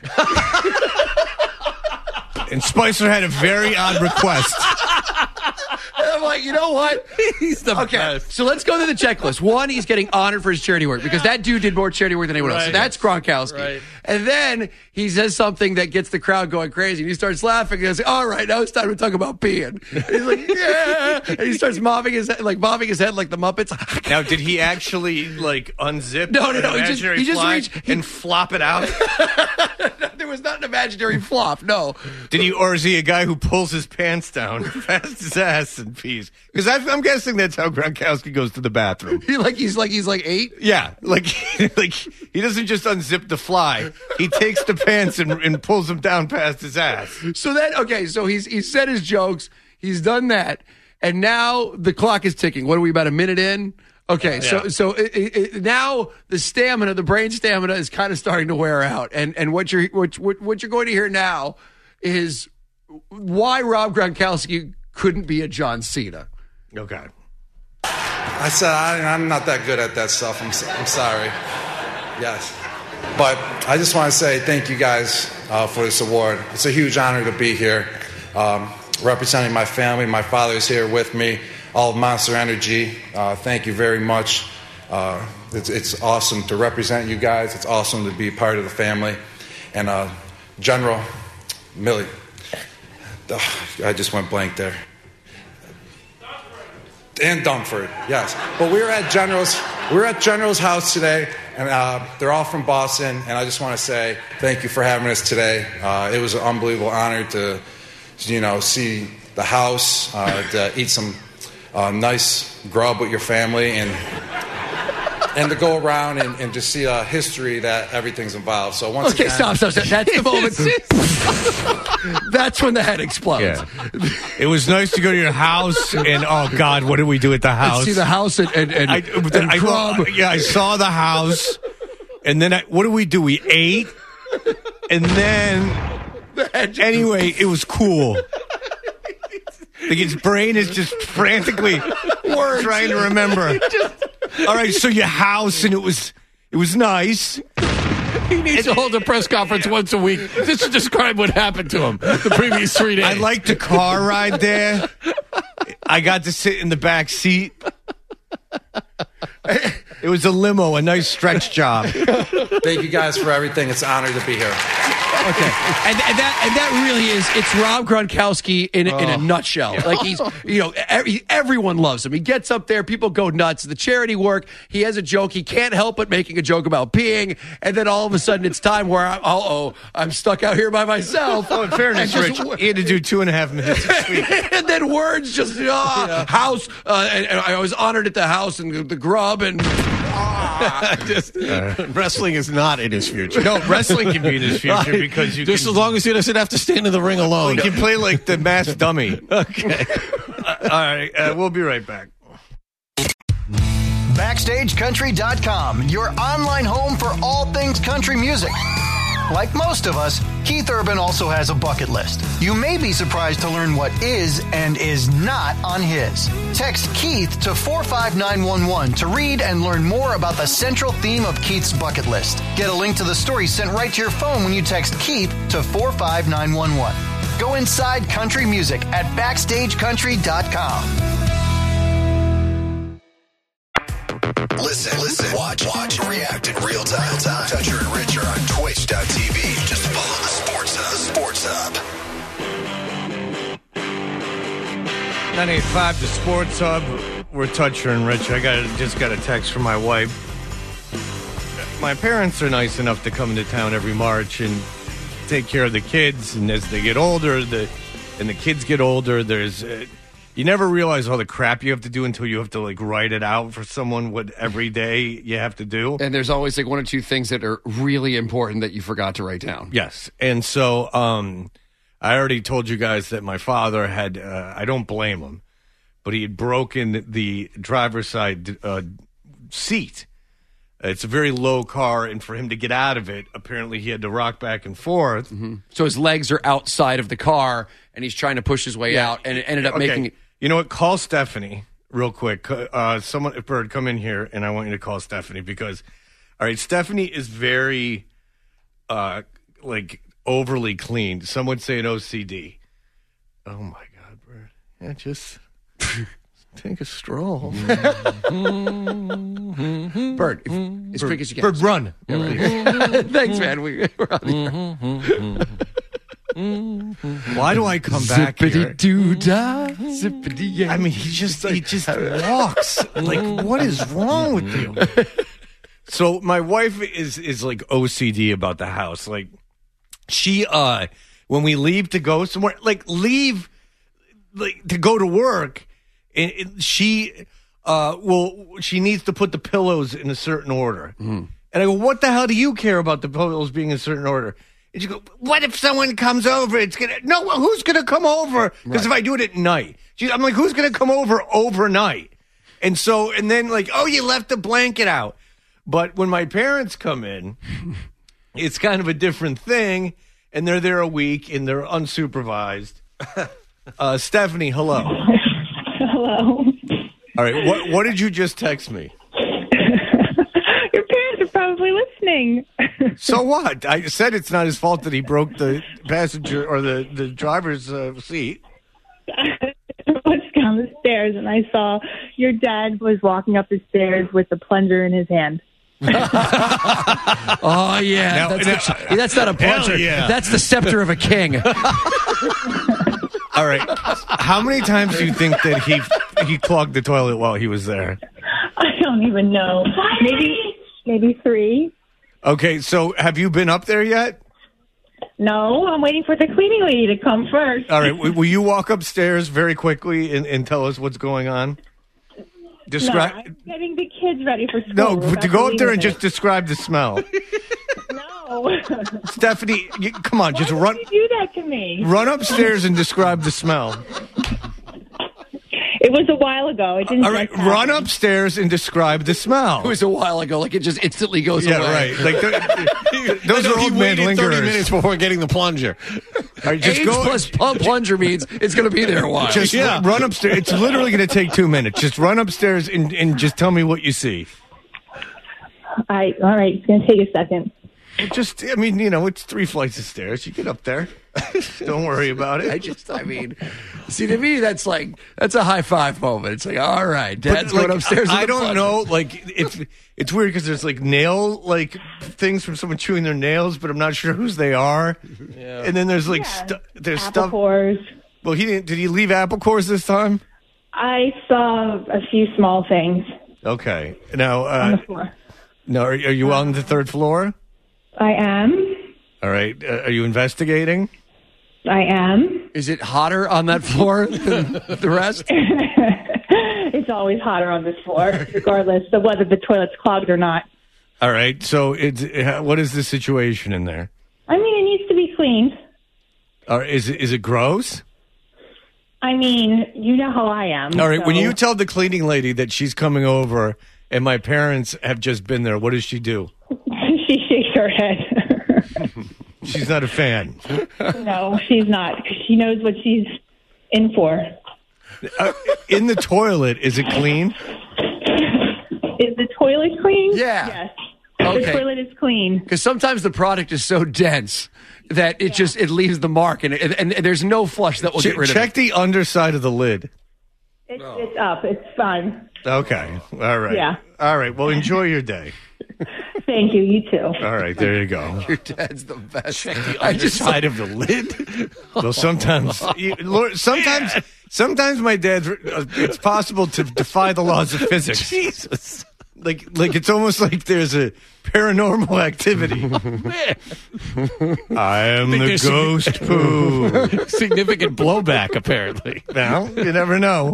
And Spicer had a very odd request. And I'm like, you know what? He's the okay, best. so let's go through the checklist. One, he's getting honored for his charity work because that dude did more charity work than anyone else. So Right. that's Gronkowski. Right. And then he says something that gets the crowd going crazy, and he starts laughing. And he's like, "All right, now it's time to talk about peeing." And he's like, "Yeah," and he starts mopping his head, like bobbing his head like the Muppets. Now, did he actually like unzip No, no, an no, he just- imaginary he just fly reached- he- and flop it out? There was not an imaginary flop. No. Did he, or is he a guy who pulls his pants down, past his ass, and pees? Because I'm guessing that's how Gronkowski goes to the bathroom. He like he's like he's like eight. Yeah, like like he doesn't just unzip the fly; he takes the pants and, and pulls them down past his ass. So then, okay, so he's he's said his jokes, he's done that, and now the clock is ticking. What are we about a minute in? Okay, Yeah. so so it, it, it, now the stamina, the brain stamina, is kind of starting to wear out, and and what you're what what, what you're going to hear now is why Rob Gronkowski couldn't be a John Cena. Okay. I said I, I'm not that good at that stuff. I'm, s- I'm sorry. Yes. But I just want to say thank you guys uh, for this award. It's a huge honor to be here, um, representing my family. My father's here with me, all of Monster Energy. Uh, thank you very much. Uh, it's, it's awesome to represent you guys. It's awesome to be part of the family. And uh, General Millie, oh, I just went blank there. And Dunford, yes. But we were at General's. We were at General's house today, and uh, they're all from Boston. And I just want to say thank you for having us today. Uh, it was an unbelievable honor to, you know, see the house, uh, to eat some uh, nice grub with your family, and and to go around and, and just see a history that everything's involved. So once Okay, again, stop, stop, stop. That's the moment. That's when the head explodes. Yeah. It was nice to go to your house, and oh God, what did we do at the house? See the house and and, and, I, and I, grub. yeah, I saw the house, and then I, what did we do? We ate, and then anyway, it was cool. Like his brain is just frantically trying to remember. All right, so your house, and it was it was nice. He needs to hold a press conference once a week just to describe what happened to him the previous three days. I liked the car ride there. I got to sit in the back seat. It was a limo, a nice stretch job. thank you guys for everything. It's an honor to be here. Okay, and, and that and that really is it's Rob Gronkowski in a, in a nutshell. Like he's you know every, everyone loves him. He gets up there, people go nuts. The charity work, he has a joke. He can't help but making a joke about peeing, and then all of a sudden it's time where I, uh oh I'm stuck out here by myself. Oh, in fairness, And Rich, just- he had to do two and a half minutes this week. and then words just ah, house. Uh, and, and I was honored at the house and the, the grub and. Just, wrestling is not in his future. No, wrestling can be in his future because you just can, as long as he doesn't have to stand in the ring alone. you can play like the masked dummy. Okay. Uh, all right, uh, we'll be right back. Backstage Country dot com, your online home for all things country music. Like most of us, Keith Urban also has a bucket list. You may be surprised to learn what is and is not on his. Text Keith to four five nine one one to read and learn more about the central theme of Keith's bucket list. Get a link to the story sent right to your phone when you text Keith to four five nine one one. Go inside country music at Backstage Country dot com. Listen, listen, watch, watch, and react in real time. Toucher and Rich are on Twitch dot T V. Just follow the Sports Hub. Sports Hub. ninety-eight point five, the Sports Hub. We're Toucher and Rich. I got just got a text from my wife. My parents are nice enough to come into town every March and take care of the kids. And as they get older, the and the kids get older, there's uh, you never realize all the crap you have to do until you have to like write it out for someone what every day you have to do. And there's always like one or two things that are really important that you forgot to write down. Yes. And so um, I already told you guys that my father had, uh, I don't blame him, but he had broken the driver's side uh, seat It's a very low car, and for him to get out of it, apparently he had to rock back and forth. Mm-hmm. So his legs are outside of the car, and he's trying to push his way Yeah. out, and it ended up Okay. making it. You know what? Call Stephanie real quick. Uh, someone, Bird, come in here, and I want you to call Stephanie because, all right, Stephanie is very, uh, like, overly clean. Some would say an O C D. Oh, my God, Bird. Yeah, just take a stroll. Bird, if, as quick as you can. Bird, run. Yeah, right. Thanks, man. We, we're on the air. Why do I come back here? Zippity-doo-dah, zippity. I mean, he just he just walks. Like, what is wrong with you? So my wife is is like O C D about the house. Like, she uh, when we leave to go somewhere, like leave, like to go to work, and, and she uh, well, she needs to put the pillows in a certain order. Mm. And I go, what the hell do you care about the pillows being in a certain order? And she go, what if someone comes over? It's gonna no. Who's gonna come over? Because if I do it at night, she, I'm like, who's gonna come over overnight? And so, and then like, oh, you left the blanket out. But when my parents come in, it's kind of a different thing, and they're there a week and they're unsupervised. uh, Stephanie, hello. Hello. All right, what what did you just text me? Your parents are probably listening. So what? I said it's not his fault that he broke the passenger or the, the driver's uh, seat. I was down the stairs and I saw your dad was walking up the stairs with the plunger in his hand. Oh, yeah. Now- that's, now- the, that's not a plunger. Hell yeah. That's the scepter of a king. All right. How many times do you think that he he clogged the toilet while he was there? I don't even know. Maybe, maybe three. Okay, so have you been up there yet? No, I'm waiting for the cleaning lady to come first. All right. w- Will you walk upstairs very quickly and, and tell us what's going on? Describe. No, I'm getting the kids ready for school. No, We're to about go up leave there in and a just describe the smell. No. Stephanie, you, come on, Why just would run you do that to me? run upstairs and describe the smell. It was a while ago. It didn't. All right, just happen. run upstairs and describe the smell. It was a while ago. Like, it just instantly goes Yeah, away. right. Like the- those are he old man waited thirty lingerers. minutes before getting the plunger. All right, just Age go. plus pl- plunger means it's going to be there a while. Just Yeah. run upstairs. It's literally going to take two minutes. Just run upstairs and, and just tell me what you see. I, all right, it's going to take a second. Just, I mean, you know, it's three flights of stairs. You get up there. Don't worry about it. I just, I mean, see, to me, that's like, that's a high five moment. It's like, all right, Dad's But, like, going upstairs. I, I with the don't plunger. know. Like, it's it's weird because there's like nail like things from someone chewing their nails, but I'm not sure whose they are. Yeah. And then there's like Yeah. stu- there's Apple stuff. cores. Well, he didn't. Did he leave apple cores this time? I saw a few small things Okay. Now, on uh, the floor. no, are, are you on the third floor? I am. All right. Uh, are you investigating? I am. Is it hotter on that floor than the rest? It's always hotter on this floor, regardless of whether the toilet's clogged or not. All right. So, it's uh, what is the situation in there? I mean, it needs to be cleaned. Or is it is it gross? I mean, you know how I am. All right. so- When you tell the cleaning lady that she's coming over and my parents have just been there, what does she do? She shakes her head. She's not a fan. No, she's not, because she knows what she's in for. Uh, in the toilet, is it clean? Is the toilet clean? Yeah. Yes. Okay. The toilet is clean. Because sometimes the product is so dense that it just it leaves the mark, and, it, and, and there's no flush that will Che- get rid check of it. the underside of the lid. It's, it's up. It's fine. Okay. All right. Yeah. All right. Well, enjoy your day. Thank you. You too. All right. There you go. Your dad's the best. Check the I just underside of the lid. Well, sometimes, you, Lord, sometimes, sometimes my dad's. Uh, it's possible to defy the laws of physics. Jesus. Like, like it's almost like there's a paranormal activity. I am think the there's ghost poo. Significant blowback, apparently. Well, you never know.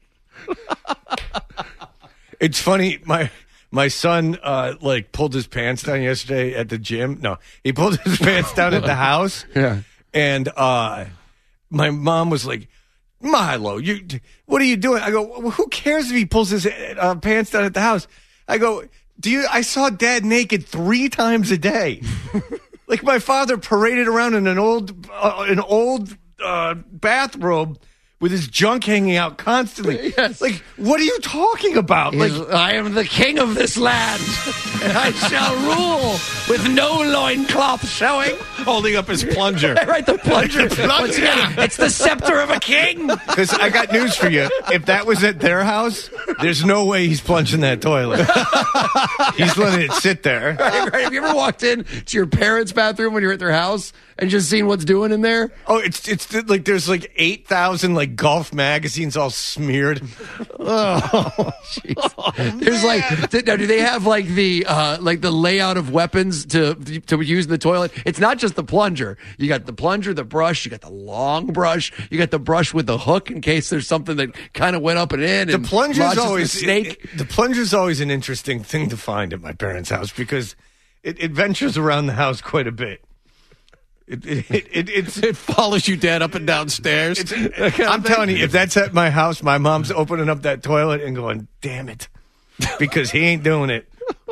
It's funny. My my son uh, like pulled his pants down yesterday at the gym. No, he pulled his pants down at the house. Yeah. And uh, my mom was like, "Milo, you what are you doing?" I go, well, "Who cares if he pulls his uh, pants down at the house?" I go, Do you? I saw Dad naked three times a day. Like my father paraded around in an old, uh, an old uh, bathrobe with his junk hanging out constantly. Yes. Like, what are you talking about? He's, Like, I am the king of this land, and I shall rule with no loincloth showing. Holding up his plunger. Right, the plunger. Once again, it's the scepter of a king. because I got news for you. If that was at their house, there's no way he's plunging that toilet. He's letting it sit there. Right, right. Have you ever walked in to your parents' bathroom when you're at their house and just seen what's doing in there? Oh, it's it's like there's like eight thousand like golf magazines all smeared. Oh, jeez. There's like, th- now, do they have like the uh, like the layout of weapons to to use in the toilet? It's not just the plunger. You got the plunger, the brush. You got the long brush. You got the brush with the hook in case there's something that kind of went up and in. The And plunger's lodges always the snake. it- it- the plunger's always an interesting thing to find at my parents' house because it, it ventures around the house quite a bit. It it it, it, it's, It follows you, Dad, up and down stairs. it's, I'm telling you, if that's at my house, my mom's opening up that toilet and going, "Damn it," because he ain't doing it.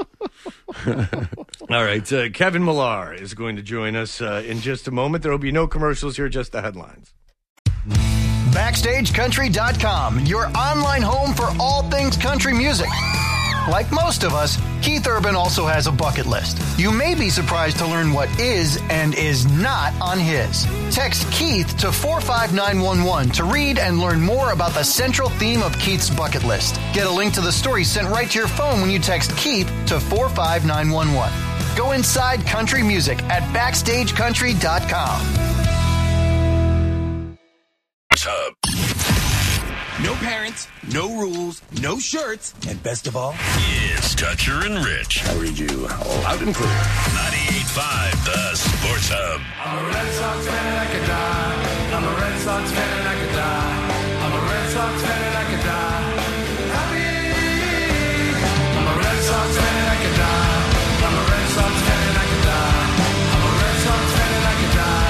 All right, uh, Kevin Millar is going to join us uh, in just a moment. There will be no commercials here, just the headlines. Backstage Country dot com, your online home for all things country music. Like most of us, Keith Urban also has a bucket list. You may be surprised to learn what is and is not on his. Text Keith to four five nine one one to read and learn more about the central theme of Keith's bucket list. Get a link to the story sent right to your phone when you text Keith to four five nine one one. Go inside country music at Backstage Country dot com. Hub. No parents, no rules, no shirts, and best of all, It's Toucher and Rich. I read you loud and clear. ninety-eight point five The Sports Hub. I'm a Red Sox fan and I could die. I'm a Red Sox fan and I could die. I'm a Red Sox fan and I could die. Happy. I'm a Red Sox fan and I could die. I'm a Red Sox fan and I could die. I'm a Red Sox fan and I could die.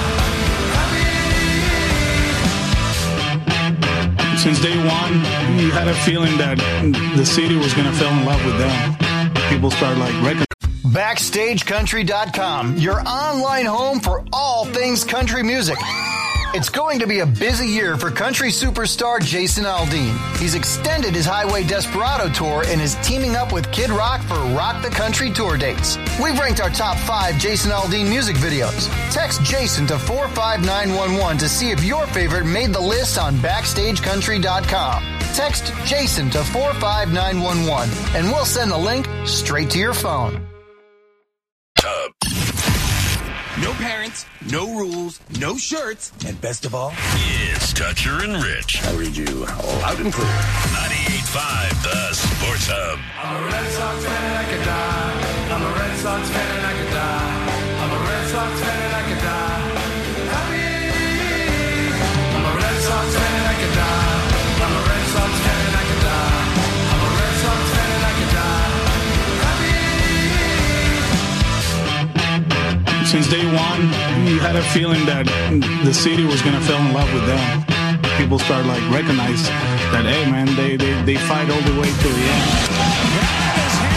Since day one, you had a feeling that the city was going to fall in love with them. People started like recognizing. Backstage Country dot com, your online home for all things country music. It's going to be a busy year for country superstar Jason Aldean. He's extended his Highway Desperado tour and is teaming up with Kid Rock for Rock the Country tour dates. We've ranked our top five Jason Aldean music videos. Text Jason to four five nine one one to see if your favorite made the list on Backstage Country dot com. Text Jason to four five nine one one and we'll send the link straight to your phone. Hub. No parents, no rules, no shirts, and best of all, It's Toucher and Rich. I read you loud and clear. ninety-eight point five The Sports Hub. I'm a Red Sox fan and I could die. I'm a Red Sox fan and I could die. I'm a Red Sox fan and I could die. Happy. I'm a Red Sox fan and I could die. I'm a Red Sox fan and I could die. I'm a Red Sox fan and I could die. Since day one, you had a feeling that the city was going to fall in love with them. People started like recognize that, hey man, they, they, they fight all the way to the end.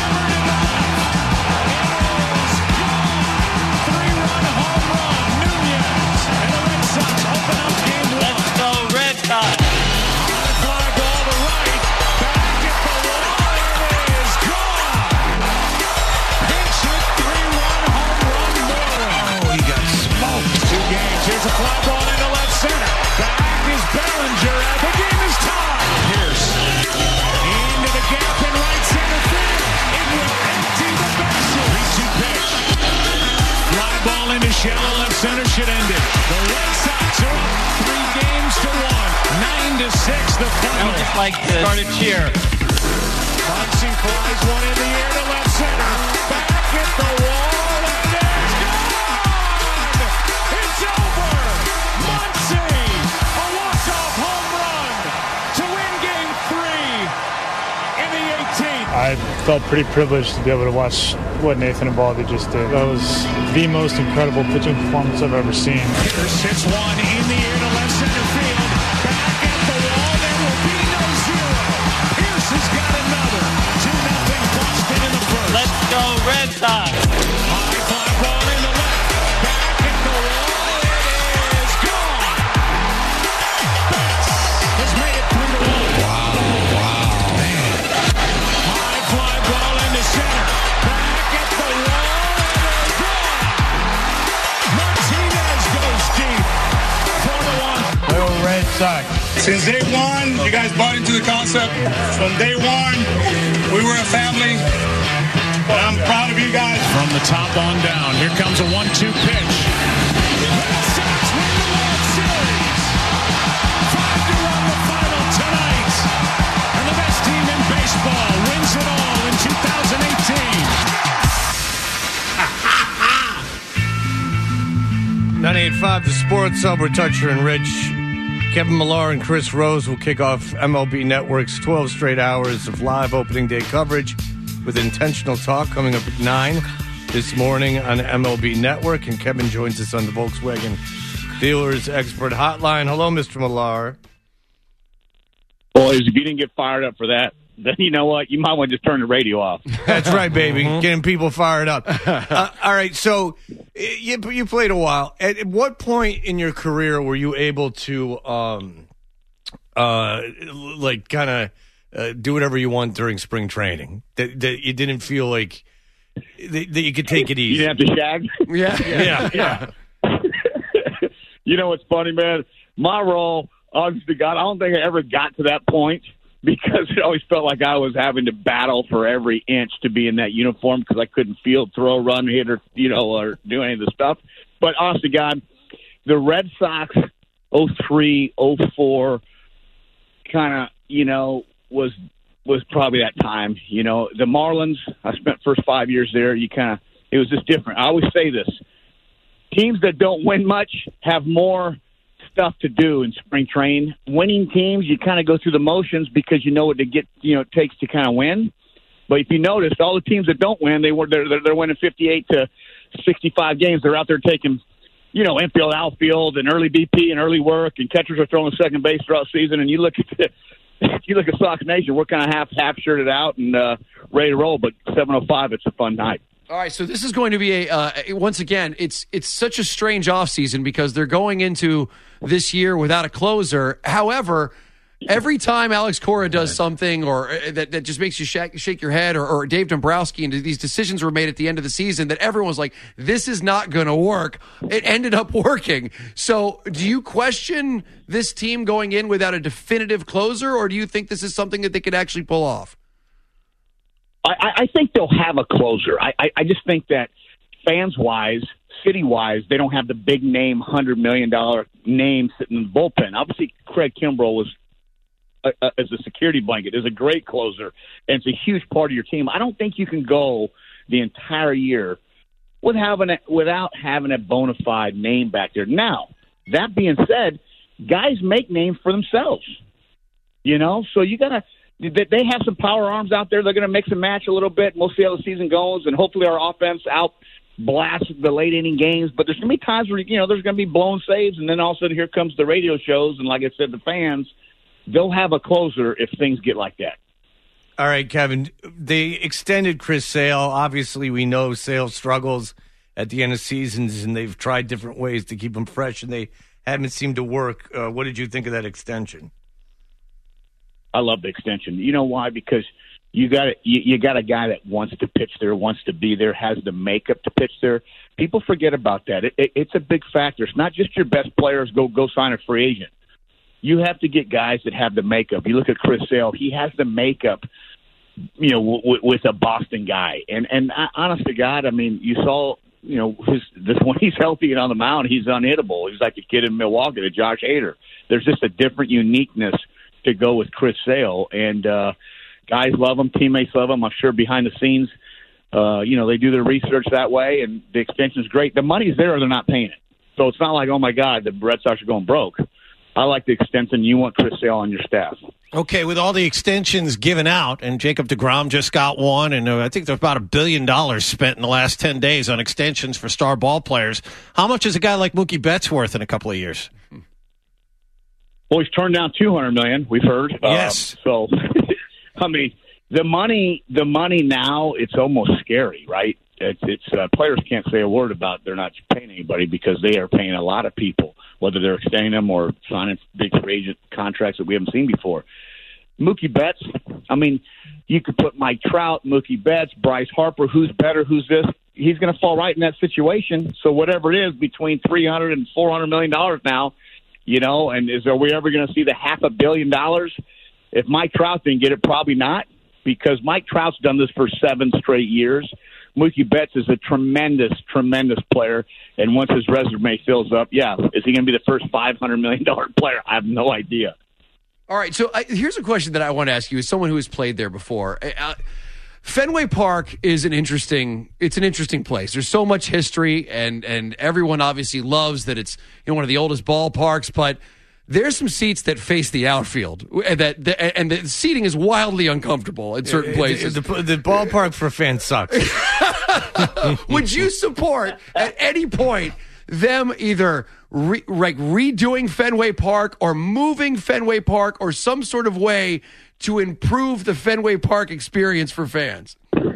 Here's a fly ball into left center. Back is Bellinger. The game is tied. Pierce into the gap in right center field. It will empty the bases. three two pitch. Fly ball into shallow left center should end it. The Red Sox are up three games to one. Nine to six. The final. Just like to start a cheer. Muncy flies one in the air to left center. Back at the wall. And it's gone. It's over. Muncy, a walk-off home run to win game three in the eighteenth. I felt pretty privileged to be able to watch what Nathan and Baldy just did. That was the most incredible pitching performance I've ever seen. Pierce hits one in the air to left center field. Back at the wall. There will be no zero. Pierce has got another. two nothing Boston in the first. Let's Red Sox. High fly ball in the left. Back at the wall. It is gone. Betts has made it three to one. Wow, wow, man. High fly ball into center. Back at the wall. It is gone. Martinez goes deep. Four to one. Go Red Sox. Since day one, you guys bought into the concept. From day one, we were a family. And I'm proud of you guys. From the top on down, here comes a one two pitch. Red Sox win the World Series. Five to one the final tonight. And the best team in baseball wins it all in two thousand eighteen. ninety-eight point five, the Sports Hub. We're Toucher and Rich. Kevin Millar and Chris Rose will kick off M L B Network's twelve straight hours of live opening day coverage with Intentional Talk coming up at nine this morning on M L B Network. And Kevin joins us on the Volkswagen Dealers Expert Hotline. Hello, Mister Millar. Boys, if you didn't get fired up for that, then you know what? You might want to just turn the radio off. That's right, baby. Getting people fired up. Uh, all right, so you, you played a while. At what point in your career were you able to, um, uh, like, kind of uh, do whatever you want during spring training? That, that you didn't feel like that, that you could take it easy? You didn't have to shag? Yeah, yeah, yeah. You know what's funny, man? My role, honest to God, I don't think I ever got to that point, because it always felt like I was having to battle for every inch to be in that uniform because I couldn't field, throw, run, hit, or, you know, or do any of the stuff. But honest to God, the Red Sox oh three, oh four kind of, you know, was was probably that time. You know, the Marlins, I spent first five years there. You kind of, it was just different. I always say this. Teams that don't win much have more stuff to do in spring train. Winning teams, you kind of go through the motions because you know what to get, you know, it takes to kind of win. But if you notice, all the teams that don't win, they were they're, they're winning fifty-eight to sixty-five games. They're out there taking, you know, infield, outfield, and early B P and early work, and catchers are throwing second base throughout the season. And you look at the, you look at Sox Nation, we're kind of half half shirted out and uh, ready to roll. But seven oh five, it's a fun night. All right, so this is going to be a uh, once again. It's it's such a strange offseason because they're going into this year without a closer. However, every time Alex Cora does something or uh, that, that just makes you shake, shake your head, or, or Dave Dombrowski, and these decisions were made at the end of the season that everyone's like, "This is not going to work." It ended up working. So, do you question this team going in without a definitive closer, or do you think this is something that they could actually pull off? I, I think they'll have a closer. I, I, I just think that fans-wise, city-wise, they don't have the big-name, one hundred million dollars name sitting in the bullpen. Obviously, Craig Kimbrell was, a, a, as a security blanket, is a great closer, and it's a huge part of your team. I don't think you can go the entire year with having a, without having a bona fide name back there. Now, that being said, guys make names for themselves, you know? So you got to – they have some power arms out there. They're going to mix and match a little bit. We'll see how the season goes, and hopefully our offense out blasts the late inning games. But there's going to be times where, you know, there's going to be blown saves, and then all of a sudden here comes the radio shows, and like I said, the fans, they'll have a closer if things get like that. All right, Kevin, they extended Chris Sale. Obviously, we know Sale struggles at the end of seasons, and they've tried different ways to keep him fresh, and they haven't seemed to work. Uh, what did you think of that extension? I love the extension. You know why? Because you got you, you got a guy that wants to pitch there, wants to be there, has the makeup to pitch there. People forget about that. It, it, it's a big factor. It's not just your best players go go sign a free agent. You have to get guys that have the makeup. You look at Chris Sale; he has the makeup, you know, w- w- with a Boston guy. And and I, honest to God, I mean, you saw, you know, his this, when he's healthy and on the mound, he's unhittable. He's like the kid in Milwaukee, the Josh Hader. There's just a different uniqueness to go with Chris Sale, and uh, guys love him, teammates love him. I'm sure behind the scenes, uh, you know, they do their research that way, and the extension's great. The money's there, or they're not paying it. So it's not like, oh my God, the Red Sox are going broke. I like the extension. You want Chris Sale on your staff. Okay, with all the extensions given out, and Jacob deGrom just got one, and uh, I think there's about a billion dollars spent in the last ten days on extensions for star ball players. How much is a guy like Mookie Betts worth in a couple of years? Well, he's turned down two hundred million dollars, we've heard. Yes. Uh, so, I mean, the money, the money now, it's almost scary, right? It's, it's uh, players can't say a word about they're not paying anybody because they are paying a lot of people, whether they're extending them or signing big free agent contracts that we haven't seen before. Mookie Betts, I mean, you could put Mike Trout, Mookie Betts, Bryce Harper, who's better, who's this? He's going to fall right in that situation. So whatever it is, between three hundred and four hundred million dollars now, you know, and is are we ever going to see the half a billion dollars? If Mike Trout didn't get it, probably not, because Mike Trout's done this for seven straight years. Mookie Betts is a tremendous, tremendous player, and once his resume fills up, yeah, is he going to be the first five hundred million dollars player? I have no idea. All right, so I, here's a question that I want to ask you as someone who has played there before. Uh, Fenway Park is an interesting it's an interesting place. There's so much history, and and everyone obviously loves that it's, you know, one of the oldest ballparks, but there's some seats that face the outfield, and that the, and the seating is wildly uncomfortable in certain places. The, the, the ballpark for fans sucks. Would you support at any point them either re, like redoing Fenway Park or moving Fenway Park or some sort of way to improve the Fenway Park experience for fans?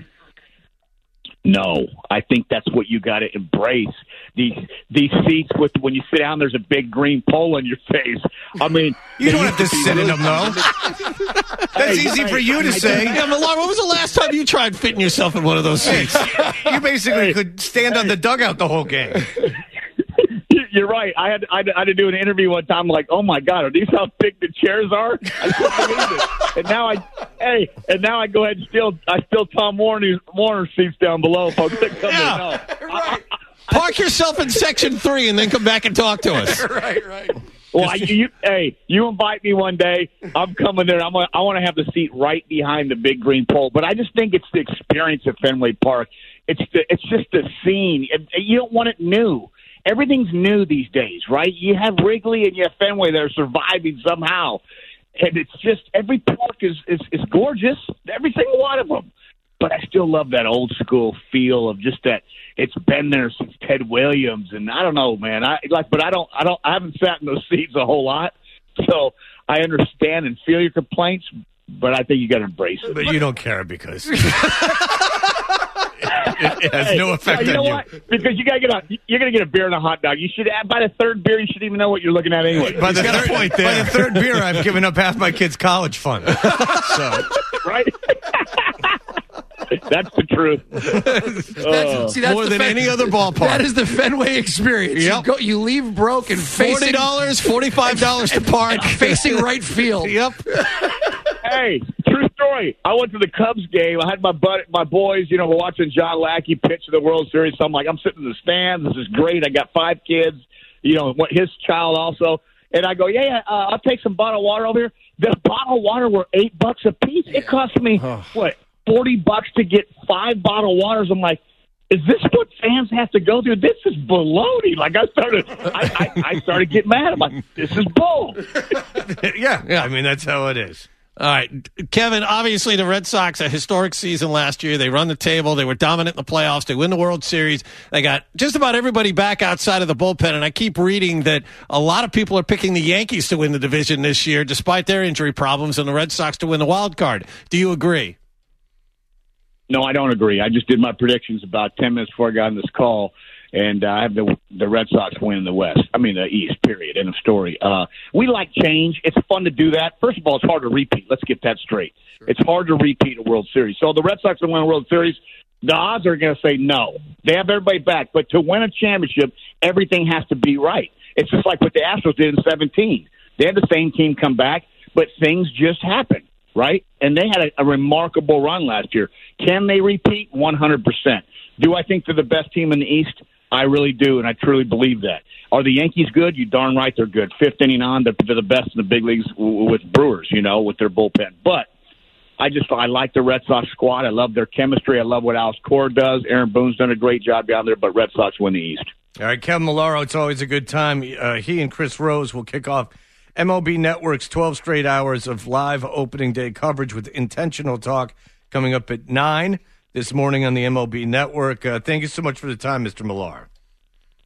No, I think that's what you got to embrace. These these seats with when you sit down, there's a big green pole in your face. I mean, you don't have to sit in them, though. That's Hey, easy hey, for you to I- say. Yeah, Millar, when was the last time you tried fitting yourself in one of those seats? You basically could stand on the dugout the whole game. You're right. I had, I had I had to do an interview one time. Like, oh my God, are these how big the chairs are? I couldn't believe it. And now I, hey, and now I go ahead and steal. I steal Tom Warner's Warner seats down below, folks. That come Yeah. to know. Park yourself in section three and then come back and talk to us. Right, right. Well, I, you, hey, you invite me one day. I'm coming there. I'm. Gonna, I want to have the seat right behind the big green pole. But I just think it's the experience at Fenway Park. It's the, it's just the scene. It, you don't want it new. Everything's new these days, right? You have Wrigley and you have Fenway that are surviving somehow. And it's just, every park is, is, is gorgeous, every single one of them. But I still love that old school feel of just that it's been there since Ted Williams. And I don't know, man. I like, but I don't, I don't, I haven't sat in those seats a whole lot. So I understand and feel your complaints, but I think you got to embrace it. But you don't care because it, it has Hey, no effect you know on you. what? Because you gotta get a you're gonna get a beer and a hot dog. You should by the third beer, you should even know what you're looking at anyway. By the, third, by the third beer, I've given up half my kids' college fund. So, right? That's the truth. That's, see, that's More the than Fen- any other ballpark. That is the Fenway experience. Yep. You, go, you leave broke and facing forty dollars, forty-five dollars to park. facing right field. Yep. Hey, true story. I went to the Cubs game. I had my buddy, my boys, you know, we're watching John Lackey pitch in the World Series. So I'm like, I'm sitting in the stands. This is great. I got five kids, you know, his child also. And I go, yeah, yeah uh, I'll take some bottled water over here. The bottled water were eight bucks a piece. It cost me, what, forty bucks to get five bottled waters. I'm like, is this what fans have to go through? This is baloney. Like I started, I, I, I started getting mad. I'm like, this is bull. yeah, yeah. I mean, that's how it is. All right, Kevin, obviously the Red Sox, a historic season last year. They run the table. They were dominant in the playoffs. They win the World Series. They got just about everybody back outside of the bullpen, and I keep reading that a lot of people are picking the Yankees to win the division this year, despite their injury problems, and the Red Sox to win the wild card. Do you agree? No, I don't agree. I just did my predictions about ten minutes before I got on this call, and uh, I have the the Red Sox winning the West. I mean, the East, period. End of story. Uh, we like change. It's fun to do that. First of all, it's hard to repeat. Let's get that straight. Sure. It's hard to repeat a World Series. So the Red Sox will win a World Series. The odds are going to say no. They have everybody back. But to win a championship, everything has to be right. It's just like what the Astros did in seventeen. They had the same team come back, but things just happen, right? And they had a, a remarkable run last year. Can they repeat? one hundred percent. Do I think they're the best team in the East? I really do, and I truly believe that. Are the Yankees good? You darn right they're good. Fifth inning on, they're, they're the best in the big leagues with Brewers, you know, with their bullpen. But I just I like the Red Sox squad. I love their chemistry. I love what Alex Cora does. Aaron Boone's done a great job down there, but Red Sox win the East. All right, Kevin Millar, it's always a good time. Uh, he and Chris Rose will kick off M L B Network's twelve straight hours of live opening day coverage with Intentional Talk coming up at nine this morning on the M L B Network. Uh, thank you so much for the time, Mister Millar.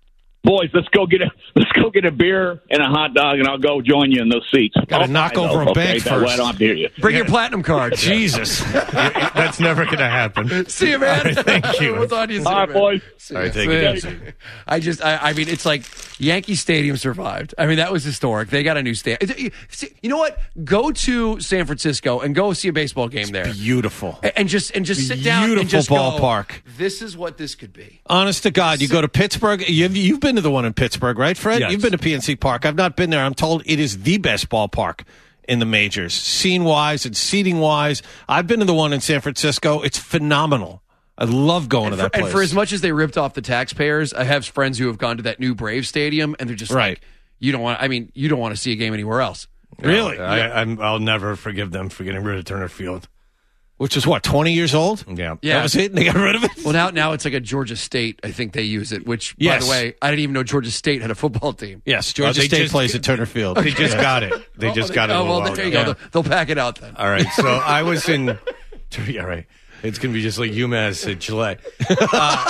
boys, let's go get a let's go get a beer and a hot dog, and I'll go join you in those seats. Got to knock over a bank That way I first. don't have to hear you. Bring your platinum card. Jesus. That's never going to happen. See you, man. All right, thank you. We'll talk to you soon, All right, man. boys. All right, take it easy. I just, I, I mean, it's like Yankee Stadium survived. I mean, that was historic. They got a new stadium. You know what? Go to San Francisco and go see a baseball game there. Beautiful. And and just and just sit down and Beautiful just go, ballpark. this is what this could be. Honest to God, you go to Pittsburgh. You've, you've been to the one in Pittsburgh, right, Fred? Yes. You've been to P N C Park. I've not been there. I'm told it is the best ballpark in the majors, scene-wise and seating-wise. I've been to the one in San Francisco. It's phenomenal. I love going And to for, that place. and for as much as they ripped off the taxpayers, I have friends who have gone to that new Brave Stadium, and they're just Right. like, you don't want. I mean, you don't want to see a game anywhere else. Really? I, I'm, I'll never forgive them for getting rid of Turner Field. Which is what, twenty years old? Yeah. Yeah. That was it? And they got rid of it? Well, now now it's like a Georgia State. I think they use it. Which, Yes. by the way, I didn't even know Georgia State had a football team. Yes, Georgia Oh, they State just- plays at Turner Field. They just got it. They just got it. a Oh, little well, while there you ago. go. They'll, they'll pack it out then. All right. So I was in. Yeah, right. It's going to be just like UMass at Gillette. Uh,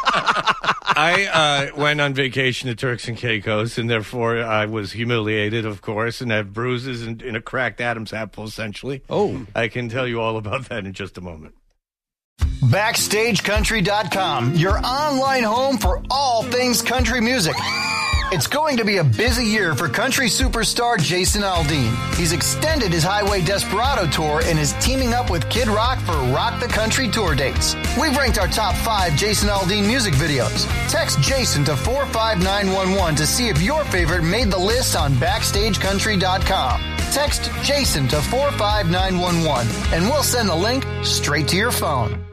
I uh, went on vacation to Turks and Caicos, and therefore I was humiliated, of course, and have bruises and, and a cracked Adam's apple, essentially. Oh. I can tell you all about that in just a moment. Backstage Country dot com, your online home for all things country music. It's going to be a busy year for country superstar Jason Aldean. He's extended his Highway Desperado tour and is teaming up with Kid Rock for Rock the Country tour dates. We've ranked our top five Jason Aldean music videos. Text Jason to four five nine one one to see if your favorite made the list on Backstage Country dot com. Text Jason to four five nine one one and we'll send the link straight to your phone.